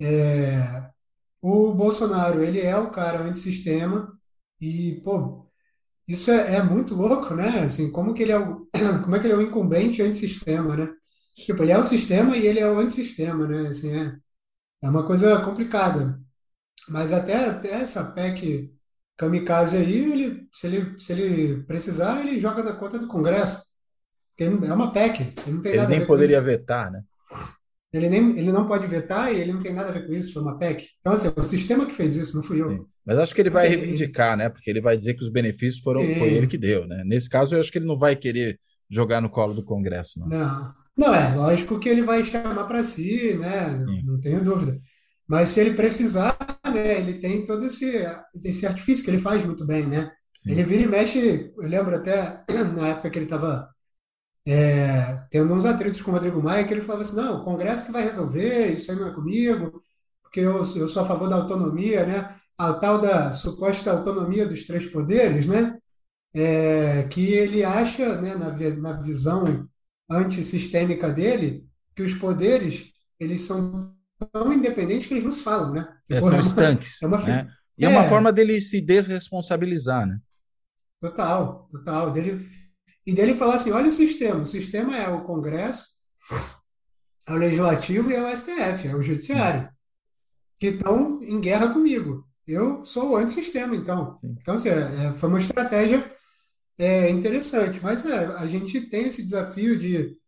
O Bolsonaro, ele é o cara antissistema e, pô, isso é muito louco, né? Assim, como que ele é como é que ele é o incumbente antissistema, né? Tipo, ele é o sistema e ele é o antissistema, né? Assim, é uma coisa complicada. Mas até essa PEC kamikaze aí, se ele precisar, ele joga na conta do Congresso. Porque é uma PEC, ele não tem Ele nada a nem ver com poderia isso. vetar, né? Ele não pode vetar e ele não tem nada a ver com isso, foi uma PEC. Então, assim, o sistema que fez isso, não fui Sim. eu. Mas acho que ele Então, assim, vai reivindicar, né? Porque ele vai dizer que os benefícios foi ele que sim, deu, né? Nesse caso, eu acho que ele não vai querer jogar no colo do Congresso, não. não. Não, é lógico que ele vai chamar para si, né? Sim, Não tenho dúvida. Mas se ele precisar, né, ele tem todo esse artifício que ele faz muito bem, né? Ele sim. vira e mexe, eu lembro até na época que ele estava tendo uns atritos com o Rodrigo Maia, que ele falava assim, não, o Congresso que vai resolver, isso aí não é comigo, porque eu sou a favor da autonomia, né? A tal da suposta autonomia dos três poderes, né? Que ele acha, né, na visão antissistêmica dele, que os poderes, eles são tão independentes que eles não se falam, né? É, Tipo, são é estanques, uma, né? fi- E é uma forma é, dele se desresponsabilizar, né? total, total. E dele falar assim, olha o sistema é o Congresso, é o Legislativo e é o STF, é o Sim, Judiciário, que estão em guerra comigo. Eu sou o antissistema, então. sim. Então, assim, foi uma estratégia interessante, mas a gente tem esse desafio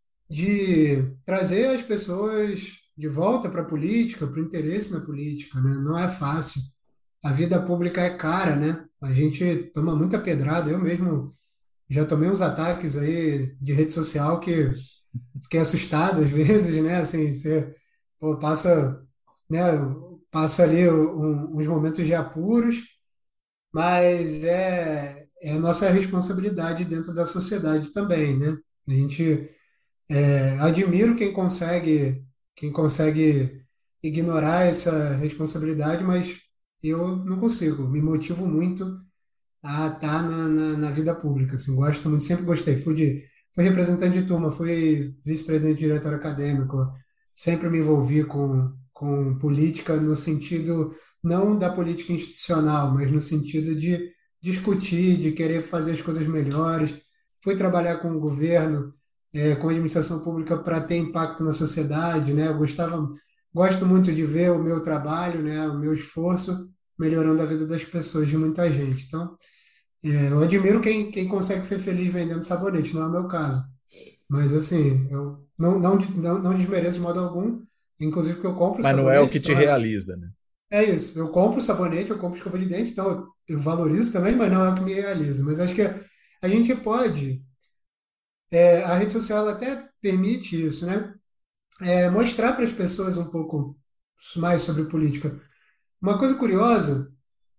de trazer as pessoas de volta para a política, para o interesse na política, né? Não é fácil. A vida pública é cara, né? A gente toma muita pedrada. Eu mesmo já tomei uns ataques aí de rede social que fiquei assustado às vezes, né? Assim, você pô, né? Passa ali uns momentos de apuros, mas é a nossa responsabilidade dentro da sociedade também, né? A gente admiro quem consegue ignorar essa responsabilidade, mas eu não consigo. Me motivo muito a estar na vida pública. Assim, gosto muito, sempre gostei. Fui representante de turma, fui vice-presidente de diretor acadêmico, sempre me envolvi com política no sentido não da política institucional, mas no sentido de discutir, de querer fazer as coisas melhores. Fui trabalhar com o governo, com a administração pública para ter impacto na sociedade, né? Gosto muito de ver o meu trabalho, né? O meu esforço melhorando a vida das pessoas, de muita gente. Então, eu admiro quem consegue ser feliz vendendo sabonete, não é o meu caso. Mas, assim, eu não desmereço de modo algum, inclusive porque eu compro Mas não é o que sabonete, te então realiza, né? é isso. Eu compro sabonete, eu compro escova de dente, então eu valorizo também, mas não é o que me realiza. Mas acho que a gente pode, a rede social ela até permite isso, né? Mostrar para as pessoas um pouco mais sobre política. Uma coisa curiosa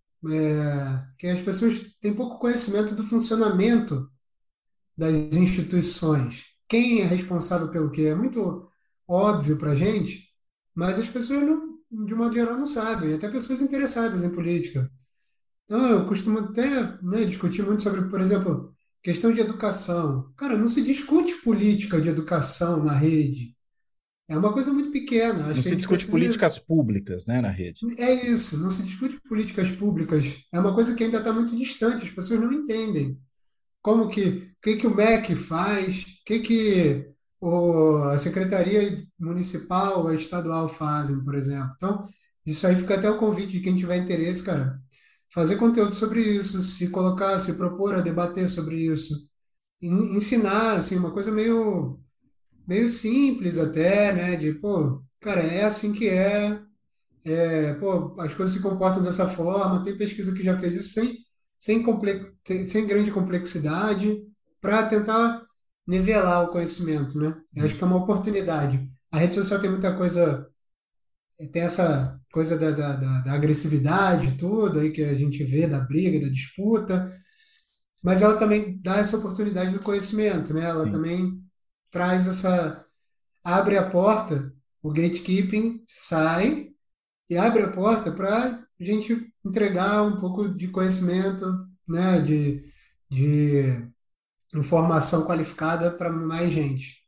que as pessoas têm pouco conhecimento do funcionamento das instituições. Quem é responsável pelo quê? É muito óbvio para a gente, mas as pessoas, de modo geral, não sabem, até pessoas interessadas em política. Então, eu costumo até, né, discutir muito sobre, por exemplo, questão de educação. Cara, não se discute política de educação na rede. É uma coisa muito pequena. Não Acho que a se gente discute precisa. políticas públicas, né, na rede. É isso, não se discute políticas públicas. É uma coisa que ainda está muito distante, as pessoas não entendem. O que que o MEC faz, a Secretaria Municipal, a estadual fazem, por exemplo. Então, isso aí fica até o convite de quem tiver interesse, cara, fazer conteúdo sobre isso, se colocar, se propor a debater sobre isso, ensinar, assim, uma coisa meio simples até, né? De, pô, cara, é assim que pô, as coisas se comportam dessa forma. Tem pesquisa que já fez isso sem grande complexidade, para tentar nivelar o conhecimento, né? Eu acho que é uma oportunidade. A rede social tem muita coisa, tem essa coisa da agressividade, tudo aí que a gente vê, da briga, da disputa, mas ela também dá essa oportunidade do conhecimento, né? Ela Sim. também traz abre a porta, o gatekeeping sai e abre a porta para a gente entregar um pouco de conhecimento, né, de informação qualificada para mais gente.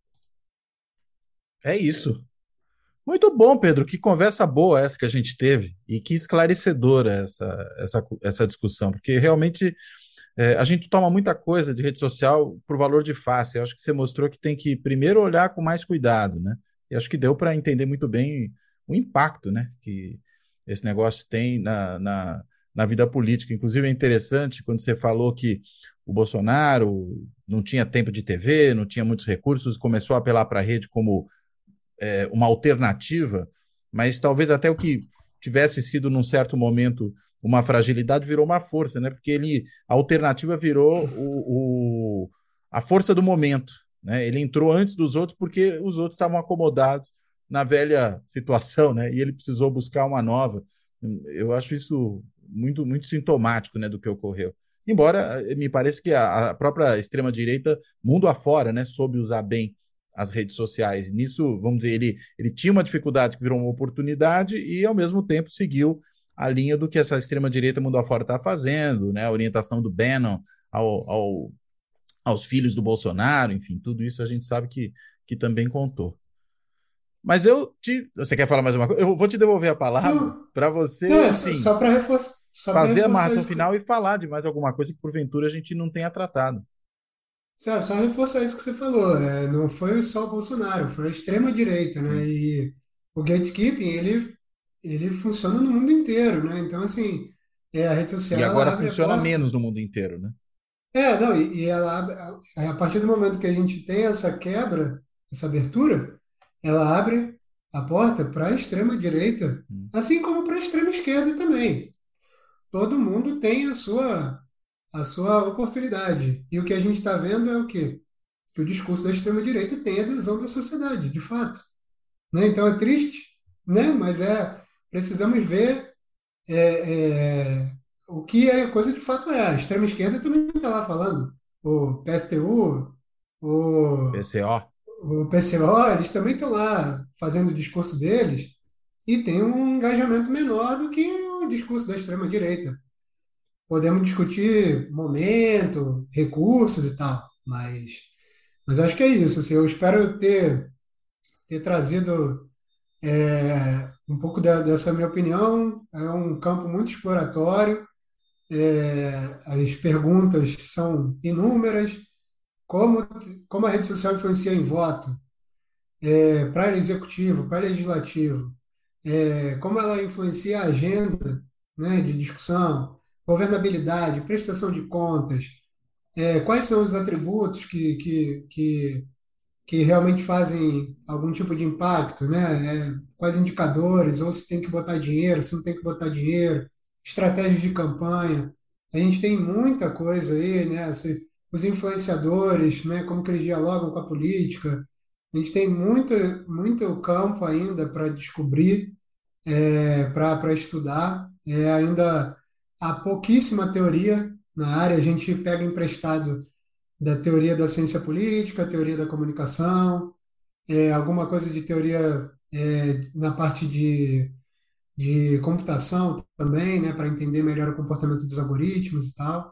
É isso. Muito bom, Pedro. Que conversa boa essa que a gente teve e que esclarecedora essa discussão, porque realmente a gente toma muita coisa de rede social por valor de face. Eu acho que você mostrou que tem que primeiro olhar com mais cuidado, né? E acho que deu para entender muito bem o impacto, né, que esse negócio tem na vida política. Inclusive é interessante quando você falou que o Bolsonaro não tinha tempo de TV, não tinha muitos recursos, começou a apelar para a rede como uma alternativa, mas talvez até o que tivesse sido num certo momento uma fragilidade virou uma força, né? Porque a alternativa virou a força do momento, né? Ele entrou antes dos outros porque os outros estavam acomodados na velha situação, né? E ele precisou buscar uma nova. Eu acho isso muito sintomático, né, do que ocorreu. Embora me pareça que a própria extrema direita, mundo afora, né, soube usar bem as redes sociais. Nisso, vamos dizer, ele tinha uma dificuldade que virou uma oportunidade e, ao mesmo tempo, seguiu a linha do que essa extrema-direita mundo afora está fazendo, né? A orientação do Bannon aos filhos do Bolsonaro, enfim, tudo isso a gente sabe que também contou. Mas você quer falar mais uma coisa? Eu vou te devolver a palavra Não, para não, você, é enfim, só para fazer a reforçar amarração isso final e falar de mais alguma coisa que porventura a gente não tenha tratado. só reforçar isso que você falou. Não foi só o Bolsonaro, foi a extrema-direita, né? Sim. E o gatekeeping, ele funciona no mundo inteiro, né? Então, assim, a rede E social, ela agora abre a funciona porta. menos no mundo inteiro, né? Não, e ela abre, a partir do momento que a gente tem essa quebra, essa abertura, ela abre a porta para a extrema-direita, Hum. assim como para a extrema-esquerda também. Todo mundo tem a sua oportunidade. E o que a gente está vendo é o quê? Que o discurso da extrema-direita tem adesão da sociedade, de fato. Né? Então é triste, né? Mas precisamos ver o que a coisa de fato é. A extrema-esquerda também está lá falando. O PSTU, o, PCO. o PCO, eles também estão lá fazendo o discurso deles e tem um engajamento menor do que o discurso da extrema-direita. Podemos discutir momento, recursos e tal, mas acho que é isso. Assim, eu espero ter trazido um pouco dessa minha opinião. É um campo muito exploratório. As perguntas são inúmeras. Como, como a rede social influencia em voto, para executivo, para legislativo, como ela influencia a agenda, né, de discussão, governabilidade, prestação de contas, quais são os atributos que realmente fazem algum tipo de impacto, né? Quais indicadores, ou se tem que botar dinheiro, se não tem que botar dinheiro, estratégias de campanha. A gente tem muita coisa aí, né? Os influenciadores, né? Como que eles dialogam com a política. A gente tem muito campo ainda para descobrir, para estudar. Ainda há pouquíssima teoria na área. A gente pega emprestado da teoria da ciência política, teoria da comunicação, alguma coisa de teoria na parte de computação também, né, para entender melhor o comportamento dos algoritmos e tal.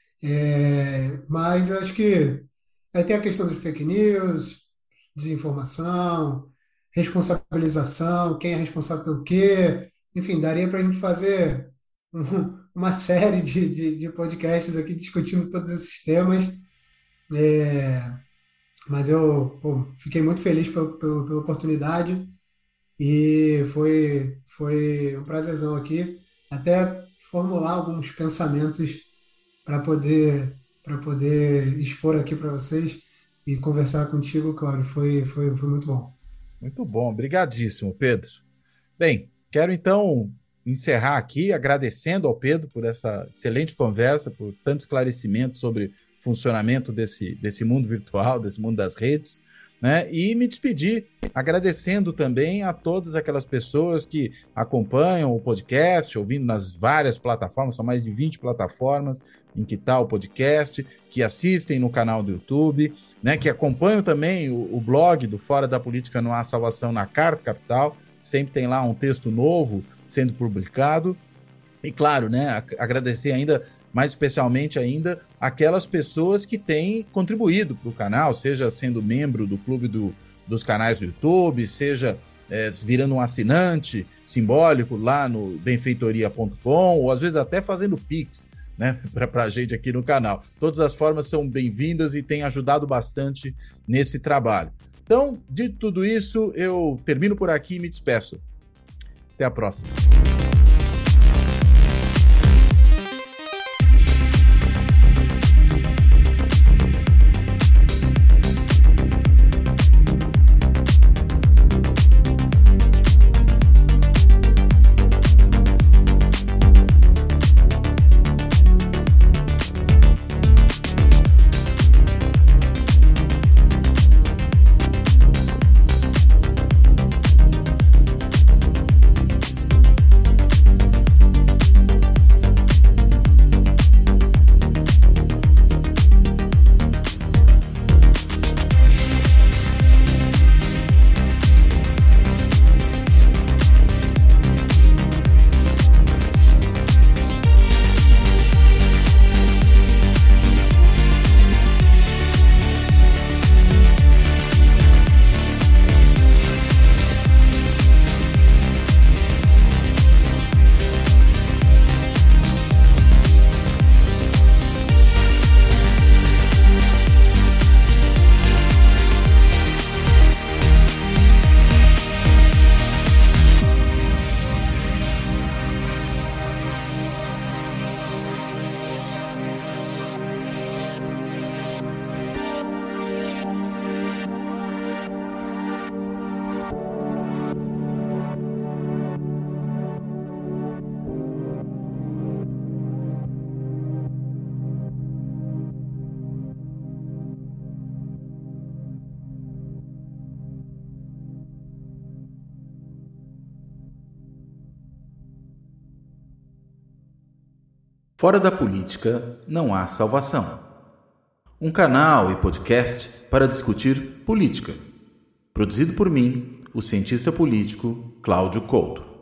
Mas eu acho que aí tem a questão de fake news, desinformação, responsabilização, quem é responsável pelo quê. Enfim, daria para a gente fazer uma série de podcasts aqui discutindo todos esses temas. mas eu, pô, fiquei muito feliz pela oportunidade e foi um prazerzão aqui, até formular alguns pensamentos para poder expor aqui para vocês e conversar contigo, Cláudio. Foi muito bom. Muito bom, obrigadíssimo, Pedro. Bem, quero então encerrar aqui agradecendo ao Pedro por essa excelente conversa, por tanto esclarecimento sobre o funcionamento desse mundo virtual, desse mundo das redes, né? E me despedir agradecendo também a todas aquelas pessoas que acompanham o podcast, ouvindo nas várias plataformas, são mais de 20 plataformas em que está o podcast, que assistem no canal do YouTube, né? Que acompanham também o blog do Fora da Política Não Há Salvação na Carta Capital, sempre tem lá um texto novo sendo publicado. E claro, né, agradecer ainda, mais especialmente ainda, aquelas pessoas que têm contribuído para o canal, seja sendo membro do clube dos canais do YouTube, seja virando um assinante simbólico lá no benfeitoria.com, ou às vezes até fazendo Pix, né, para a gente aqui no canal. Todas as formas são bem-vindas e têm ajudado bastante nesse trabalho. Então, de tudo isso, eu termino por aqui e me despeço. Até a próxima. Fora da política não há salvação. Um canal e podcast para discutir política. Produzido por mim, o cientista político Cláudio Couto.